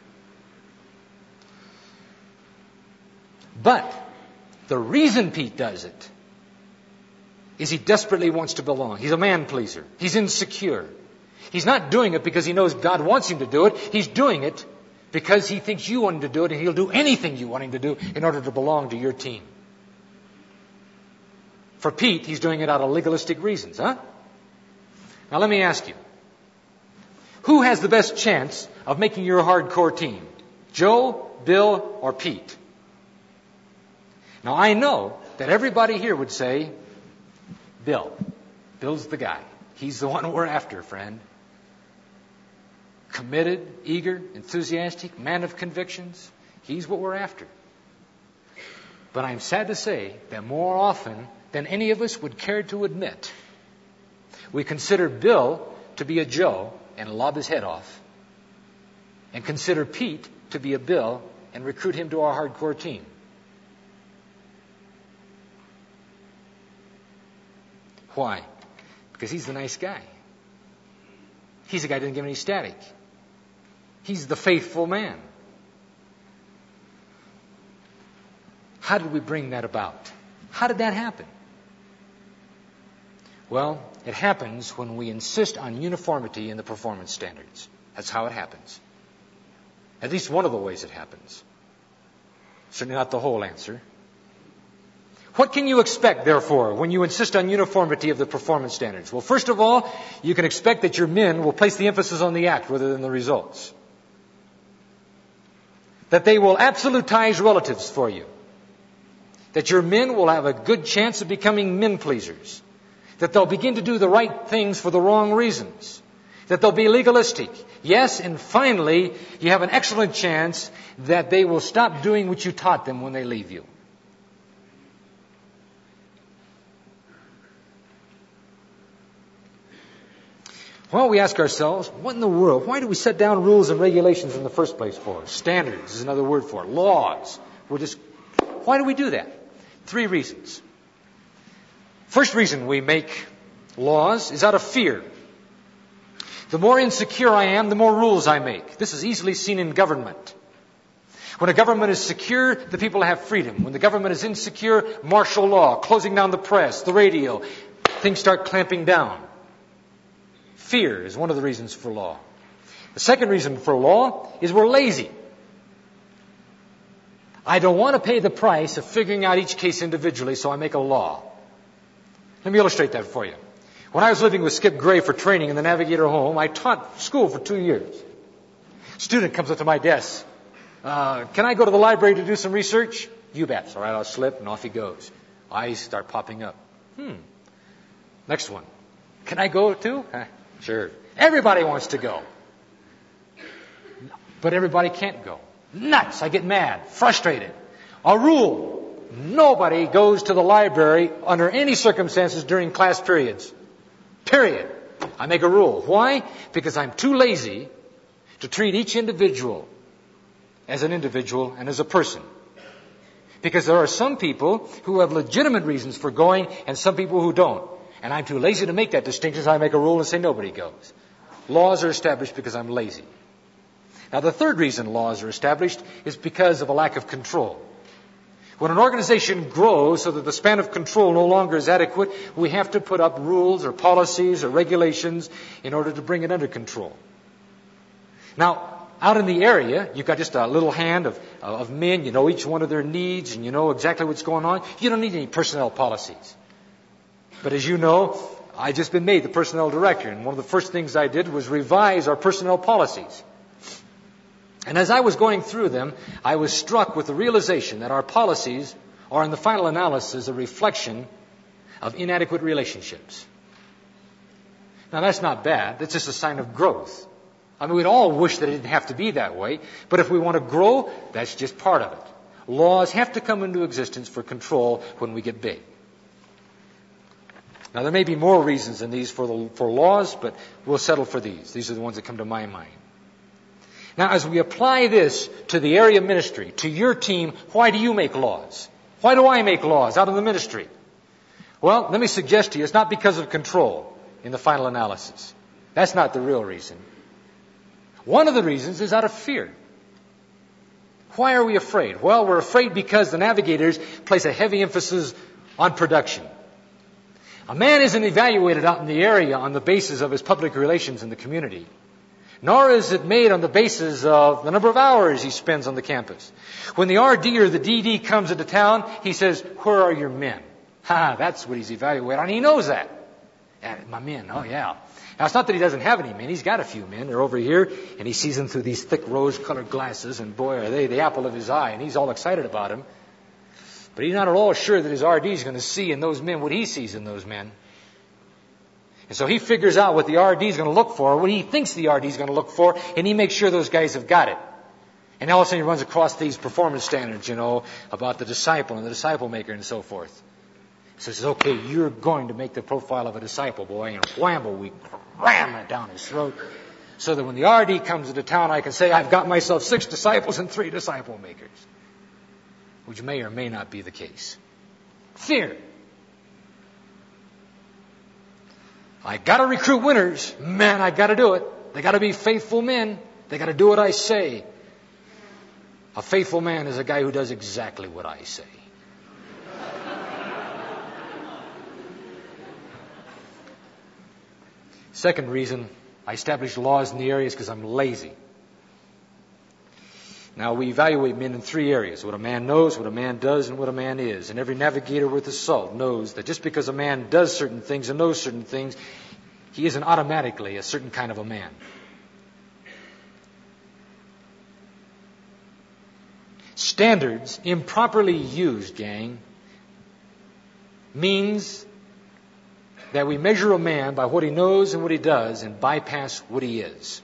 But the reason Pete does it is he desperately wants to belong. He's a man pleaser. He's insecure. He's not doing it because he knows God wants him to do it. He's doing it because he thinks you want him to do it, and he'll do anything you want him to do in order to belong to your team. For Pete, he's doing it out of legalistic reasons, huh? Now let me ask you, who has the best chance of making your hardcore team? Joe, Bill, or Pete? Now I know that everybody here would say, Bill. Bill's the guy. He's the one we're after, friend. Committed, eager, enthusiastic, man of convictions. He's what we're after. But I'm sad to say that more often than any of us would care to admit, we consider Bill to be a Joe and lob his head off, and consider Pete to be a Bill and recruit him to our hardcore team. Why? Because he's the nice guy. He's the guy who didn't give any static. He's the faithful man. How did we bring that about? How did that happen? Well, it happens when we insist on uniformity in the performance standards. That's how it happens. At least one of the ways it happens. Certainly not the whole answer. What can you expect, therefore, when you insist on uniformity of the performance standards? Well, first of all, you can expect that your men will place the emphasis on the act rather than the results. That they will absolutize relatives for you. That your men will have a good chance of becoming men pleasers. That they'll begin to do the right things for the wrong reasons. That they'll be legalistic. Yes, and finally, you have an excellent chance that they will stop doing what you taught them when they leave you. Well, we ask ourselves, what in the world? Why do we set down rules and regulations in the first place for? Standards is another word for it. Laws. Why do we do that? 3 reasons. First reason we make laws is out of fear. The more insecure I am, the more rules I make. This is easily seen in government. When a government is secure, the people have freedom. When the government is insecure, martial law, closing down the press, the radio. things start clamping down. Fear is one of the reasons for law. The second reason for law is we're lazy. I don't want to pay the price of figuring out each case individually, so I make a law. Let me illustrate that for you. When I was living with Skip Gray for training in the Navigator home, I taught school for 2 years. Student comes up to my desk. Can I go to the library to do some research? You bet. All right, I'll slip, and off he goes. Eyes start popping up. Next one. Can I go too? Sure. Everybody wants to go. But everybody can't go. Nuts. I get mad, frustrated. A rule. Nobody goes to the library under any circumstances during class periods. Period. I make a rule. Why? Because I'm too lazy to treat each individual as an individual and as a person. Because there are some people who have legitimate reasons for going and some people who don't. And I'm too lazy to make that distinction, so I make a rule and say nobody goes. Laws are established because I'm lazy. Now, the third reason laws are established is because of a lack of control. When an organization grows so that the span of control no longer is adequate, we have to put up rules or policies or regulations in order to bring it under control. Now, out in the area, you've got just a little hand of men. You know each one of their needs and you know exactly what's going on. You don't need any personnel policies. But as you know, I've just been made the personnel director, and one of the first things I did was revise our personnel policies. And as I was going through them, I was struck with the realization that our policies are, in the final analysis, a reflection of inadequate relationships. Now, that's not bad. That's just a sign of growth. I mean, we'd all wish that it didn't have to be that way, but if we want to grow, that's just part of it. Laws have to come into existence for control when we get big. Now, there may be more reasons than these for laws, but we'll settle for these. These are the ones that come to my mind. Now, as we apply this to the area ministry, to your team, why do you make laws? Why do I make laws out of the ministry? Well, let me suggest to you, it's not because of control in the final analysis. That's not the real reason. One of the reasons is out of fear. Why are we afraid? Well, we're afraid because the Navigators place a heavy emphasis on production. A man isn't evaluated out in the area on the basis of his public relations in the community. Nor is it made on the basis of the number of hours he spends on the campus. When the RD or the DD comes into town, he says, where are your men? That's what he's evaluated on. He knows that. My men, oh yeah. Now, it's not that he doesn't have any men. He's got a few men. They're over here, and he sees them through these thick rose-colored glasses, and boy, are they the apple of his eye, and he's all excited about them. But he's not at all sure that his RD is going to see in those men what he sees in those men. And so he figures out what the RD is going to look for, what he thinks the RD is going to look for, and he makes sure those guys have got it. And all of a sudden he runs across these performance standards, about the disciple and the disciple maker and so forth. So he says, okay, you're going to make the profile of a disciple, boy. And whammo, we ram it down his throat. So that when the RD comes into town, I can say, I've got myself 6 disciples and 3 disciple makers. Which may or may not be the case. Fear. I got to recruit winners. Man, I got to do it. They got to be faithful men. They got to do what I say. A faithful man is a guy who does exactly what I say. Second reason I establish laws in the area is because I'm lazy. Now, we evaluate men in 3 areas. What a man knows, what a man does, and what a man is. And every navigator worth his salt knows that just because a man does certain things and knows certain things, he isn't automatically a certain kind of a man. Standards, improperly used, gang, means that we measure a man by what he knows and what he does and bypass what he is.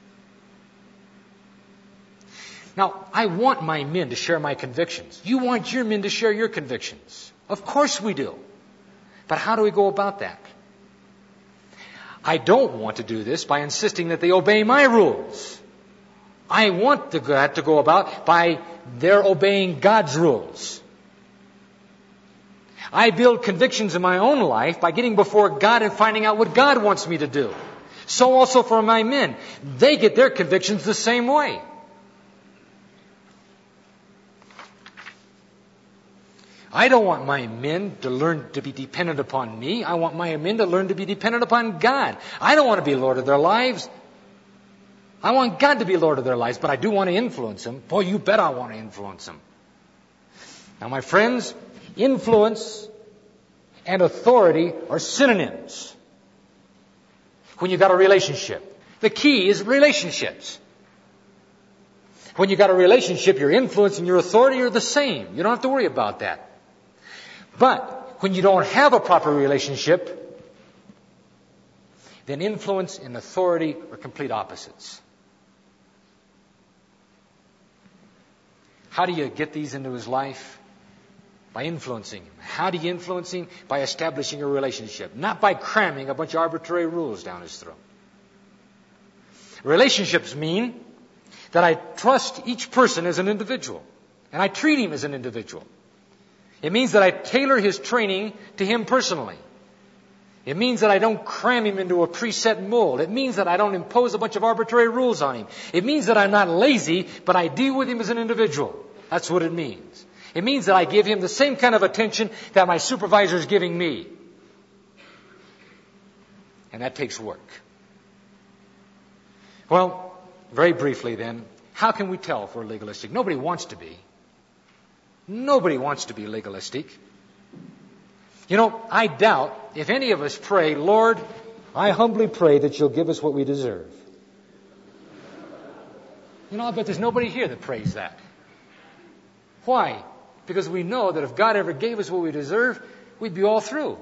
Now, I want my men to share my convictions. You want your men to share your convictions. Of course we do. But how do we go about that? I don't want to do this by insisting that they obey my rules. I want that to go about by their obeying God's rules. I build convictions in my own life by getting before God and finding out what God wants me to do. So also for my men. They get their convictions the same way. I don't want my men to learn to be dependent upon me. I want my men to learn to be dependent upon God. I don't want to be Lord of their lives. I want God to be Lord of their lives, but I do want to influence them. Boy, you bet I want to influence them. Now, my friends, influence and authority are synonyms when you've got a relationship. The key is relationships. When you've got a relationship, your influence and your authority are the same. You don't have to worry about that. But when you don't have a proper relationship, then influence and authority are complete opposites. How do you get these into his life? By influencing him. How do you influence him? By establishing a relationship. Not by cramming a bunch of arbitrary rules down his throat. Relationships mean that I trust each person as an individual. And I treat him as an individual. It means that I tailor his training to him personally. It means that I don't cram him into a preset mold. It means that I don't impose a bunch of arbitrary rules on him. It means that I'm not lazy, but I deal with him as an individual. That's what it means. It means that I give him the same kind of attention that my supervisor is giving me. And that takes work. Well, very briefly then, how can we tell if we're legalistic? Nobody wants to be. Nobody wants to be legalistic. You know, I doubt if any of us pray, Lord, I humbly pray that you'll give us what we deserve. You know, I bet there's nobody here that prays that. Why? Because we know that if God ever gave us what we deserve, we'd be all through.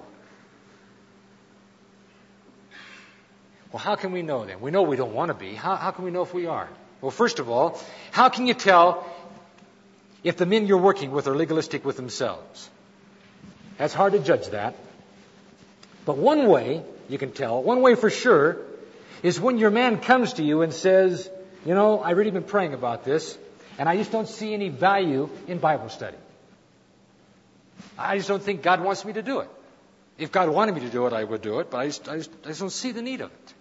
Well, how can we know then? We know we don't want to be. How can we know if we are? Well, first of all, how can you tell if the men you're working with are legalistic with themselves? That's hard to judge that. But one way you can tell, one way for sure, is when your man comes to you and says, you know, I've really been praying about this, and I just don't see any value in Bible study. I just don't think God wants me to do it. If God wanted me to do it, I would do it, but I just don't see the need of it.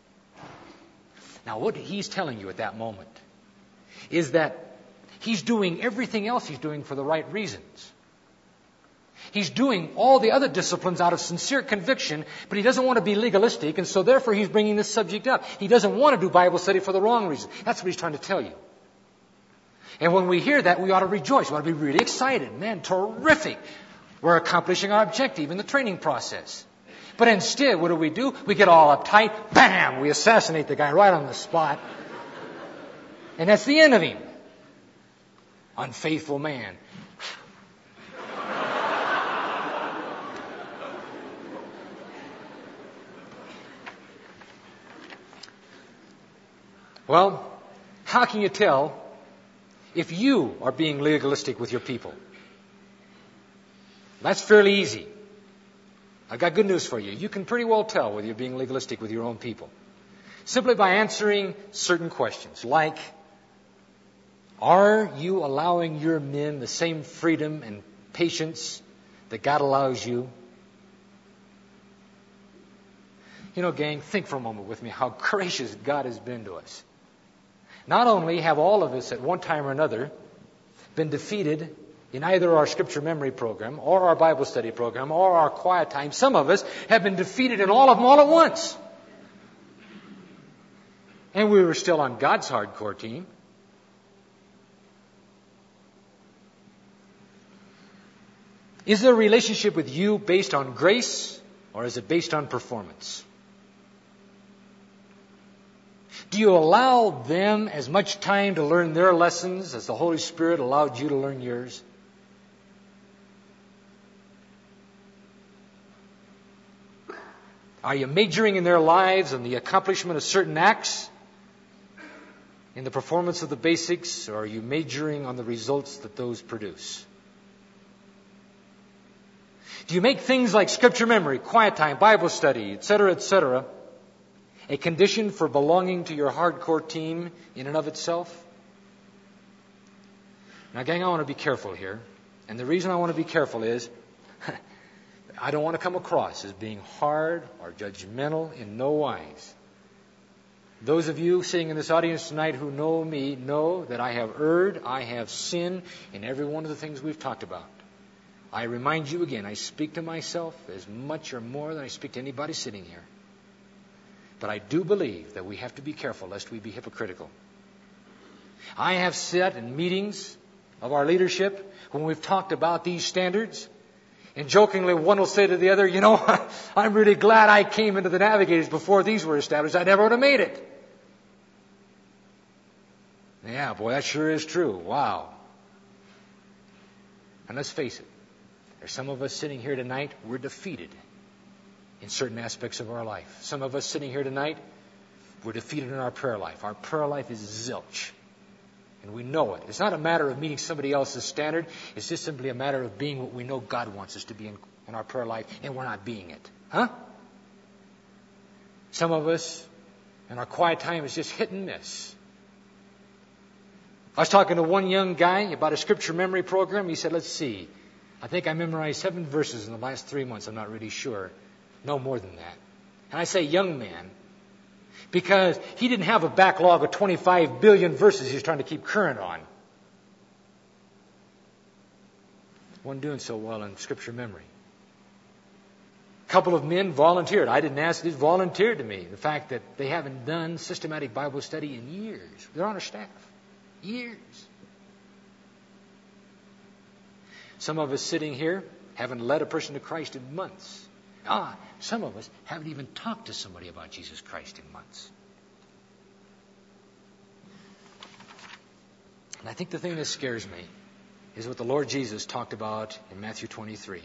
Now, what he's telling you at that moment is that he's doing everything else he's doing for the right reasons. He's doing all the other disciplines out of sincere conviction, but he doesn't want to be legalistic, and so therefore he's bringing this subject up. He doesn't want to do Bible study for the wrong reason. That's what he's trying to tell you. And when we hear that, we ought to rejoice. We ought to be really excited. Man, terrific. We're accomplishing our objective in the training process. But instead, what do? We get all uptight. Bam! We assassinate the guy right on the spot. And that's the end of him. Unfaithful man. Well, how can you tell if you are being legalistic with your people? That's fairly easy. I've got good news for you. You can pretty well tell whether you're being legalistic with your own people. Simply by answering certain questions like, are you allowing your men the same freedom and patience that God allows you? You know, gang, think for a moment with me how gracious God has been to us. Not only have all of us at one time or another been defeated in either our scripture memory program or our Bible study program or our quiet time, some of us have been defeated in all of them all at once. And we were still on God's hardcore team. Is the relationship with you based on grace or is it based on performance? Do you allow them as much time to learn their lessons as the Holy Spirit allowed you to learn yours? Are you majoring in their lives and the accomplishment of certain acts in the performance of the basics, or are you majoring on the results that those produce? Do you make things like scripture memory, quiet time, Bible study, etc., a condition for belonging to your hardcore team in and of itself? Now, gang, I want to be careful here. And the reason I want to be careful is I don't want to come across as being hard or judgmental in no wise. Those of you sitting in this audience tonight who know me know that I have erred, I have sinned in every one of the things we've talked about. I remind you again, I speak to myself as much or more than I speak to anybody sitting here. But I do believe that we have to be careful lest we be hypocritical. I have sat in meetings of our leadership when we've talked about these standards, and jokingly one will say to the other, you know, I'm really glad I came into the Navigators before these were established. I never would have made it. Yeah, boy, that sure is true. Wow. And let's face it, there's some of us sitting here tonight, we're defeated in certain aspects of our life. Some of us sitting here tonight, we're defeated in our prayer life. Our prayer life is zilch. And we know it. It's not a matter of meeting somebody else's standard. It's just simply a matter of being what we know God wants us to be in our prayer life, and we're not being it. Huh? Some of us, in our quiet time, is just hit and miss. I was talking to one young guy about a scripture memory program. He said, let's see. I think I memorized 7 verses in the last 3 months. I'm not really sure. No more than that. And I say young man because he didn't have a backlog of 25 billion verses he was trying to keep current on. Wasn't doing so well in scripture memory. A couple of men volunteered. I didn't ask, they volunteered to me. The fact that they haven't done systematic Bible study in years. They're on our staff. Years. Some of us sitting here haven't led a person to Christ in months. Some of us haven't even talked to somebody about Jesus Christ in months. And I think the thing that scares me is what the Lord Jesus talked about in Matthew 23.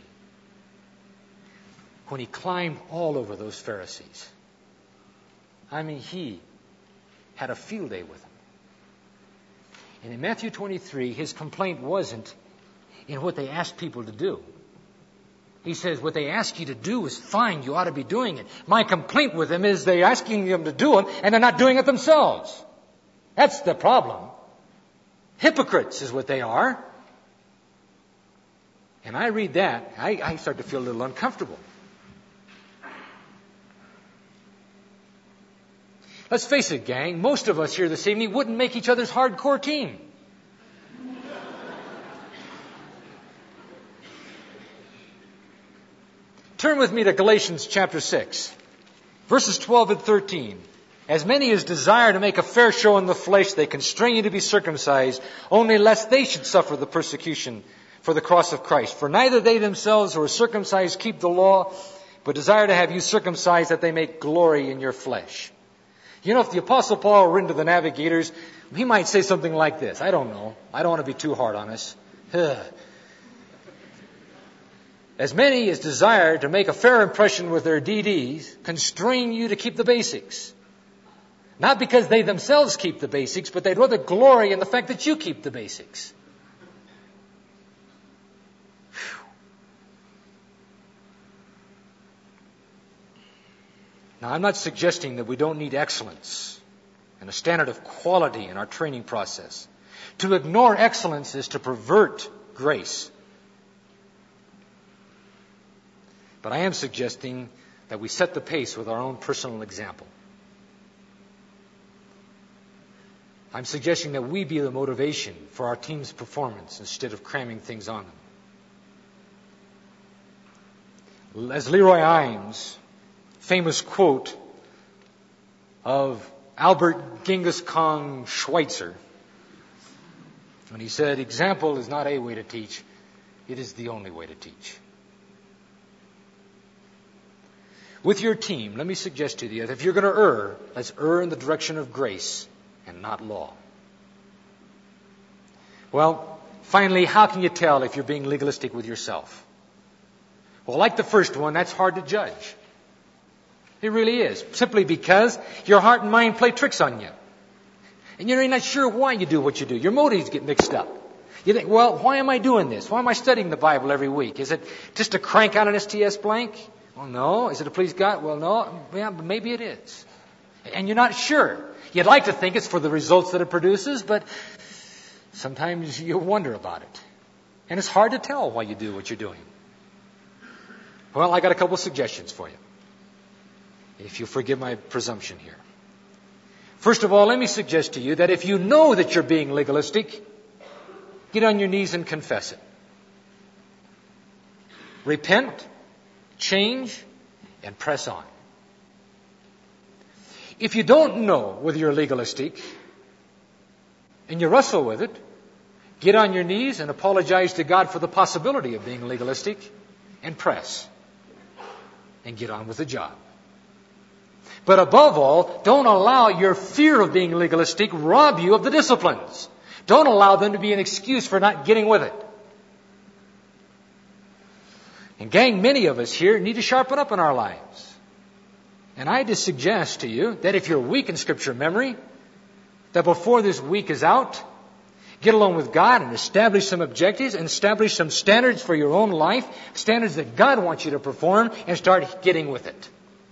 When he climbed all over those Pharisees. I mean, he had a field day with them. And in Matthew 23, his complaint wasn't in what they asked people to do. He says, what they ask you to do is fine, you ought to be doing it. My complaint with them is they're asking them to do it, and they're not doing it themselves. That's the problem. Hypocrites is what they are. And I read that, I start to feel a little uncomfortable. Let's face it, gang, most of us here this evening wouldn't make each other's hardcore team. Turn with me to Galatians chapter 6, verses 12 and 13. As many as desire to make a fair show in the flesh, they constrain you to be circumcised, only lest they should suffer the persecution for the cross of Christ. For neither they themselves who are circumcised keep the law, but desire to have you circumcised that they may glory in your flesh. You know, if the Apostle Paul were into the Navigators, he might say something like this. I don't know. I don't want to be too hard on us. As many as desire to make a fair impression with their DDs, constrain you to keep the basics. Not because they themselves keep the basics, but they'd rather glory in the fact that you keep the basics. Now, I'm not suggesting that we don't need excellence and a standard of quality in our training process. To ignore excellence is to pervert grace. But I am suggesting that we set the pace with our own personal example. I'm suggesting that we be the motivation for our team's performance instead of cramming things on them. As Leroy Imes' famous quote of Albert Genghis Khan Schweitzer, when he said, example is not a way to teach, it is the only way to teach. With your team, let me suggest to you that if you're going to err, let's err in the direction of grace and not law. Well, finally, how can you tell if you're being legalistic with yourself? Well, like the first one, that's hard to judge. It really is. Simply because your heart and mind play tricks on you. And you're not sure why you do what you do. Your motives get mixed up. You think, well, why am I doing this? Why am I studying the Bible every week? Is it just to crank out an STS blank? Well, no. Is it to please God? Well, no. Yeah, but maybe it is. And you're not sure. You'd like to think it's for the results that it produces, but sometimes you wonder about it. And it's hard to tell why you do what you're doing. Well, I got a couple of suggestions for you, if you forgive my presumption here. First of all, let me suggest to you that if you know that you're being legalistic, get on your knees and confess it. Repent, change, and press on. If you don't know whether you're legalistic and you wrestle with it, get on your knees and apologize to God for the possibility of being legalistic and press and get on with the job. But above all, don't allow your fear of being legalistic rob you of the disciplines. Don't allow them to be an excuse for not getting with it. And gang, many of us here need to sharpen up in our lives. And I just suggest to you that if you're weak in Scripture memory, that before this week is out, get along with God and establish some objectives and establish some standards for your own life, standards that God wants you to perform, and start getting with it.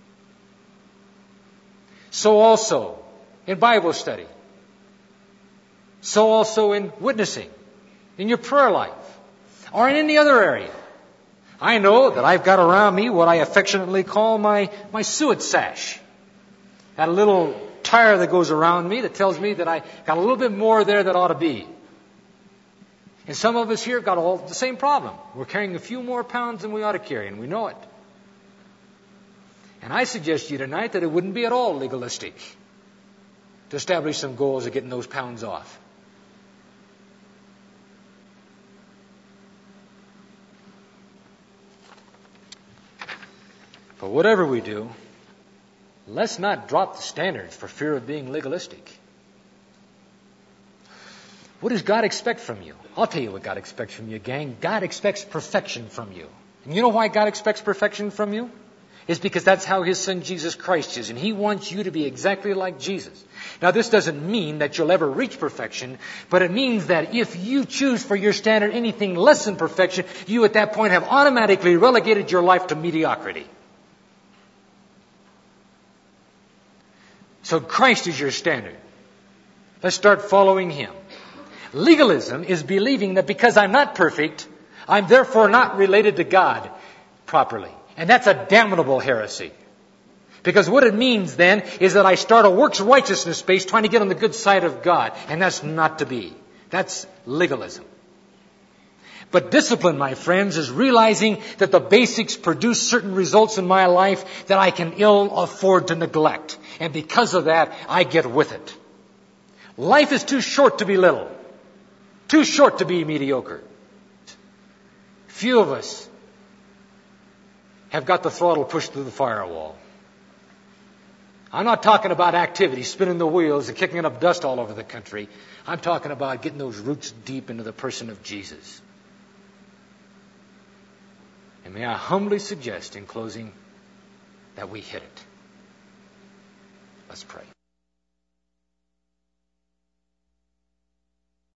So also in Bible study. So also in witnessing, in your prayer life, or in any other area. I know that I've got around me what I affectionately call my suet sash. That little tire that goes around me that tells me that I got a little bit more there that ought to be. And some of us here have got all the same problem. We're carrying a few more pounds than we ought to carry, and we know it. And I suggest to you tonight that it wouldn't be at all legalistic to establish some goals of getting those pounds off. But whatever we do, let's not drop the standards for fear of being legalistic. What does God expect from you? I'll tell you what God expects from you, gang. God expects perfection from you. And you know why God expects perfection from you? It's because that's how His Son Jesus Christ is. And He wants you to be exactly like Jesus. Now, this doesn't mean that you'll ever reach perfection, but it means that if you choose for your standard anything less than perfection, you at that point have automatically relegated your life to mediocrity. So Christ is your standard. Let's start following Him. Legalism is believing that because I'm not perfect, I'm therefore not related to God properly. And that's a damnable heresy. Because what it means then is that I start a works righteousness space trying to get on the good side of God. And that's not to be. That's legalism. But discipline, my friends, is realizing that the basics produce certain results in my life that I can ill afford to neglect. And because of that, I get with it. Life is too short to be little. Too short to be mediocre. Few of us have got the throttle pushed through the firewall. I'm not talking about activity, spinning the wheels and kicking up dust all over the country. I'm talking about getting those roots deep into the person of Jesus. And may I humbly suggest in closing that we hit it. Let's pray.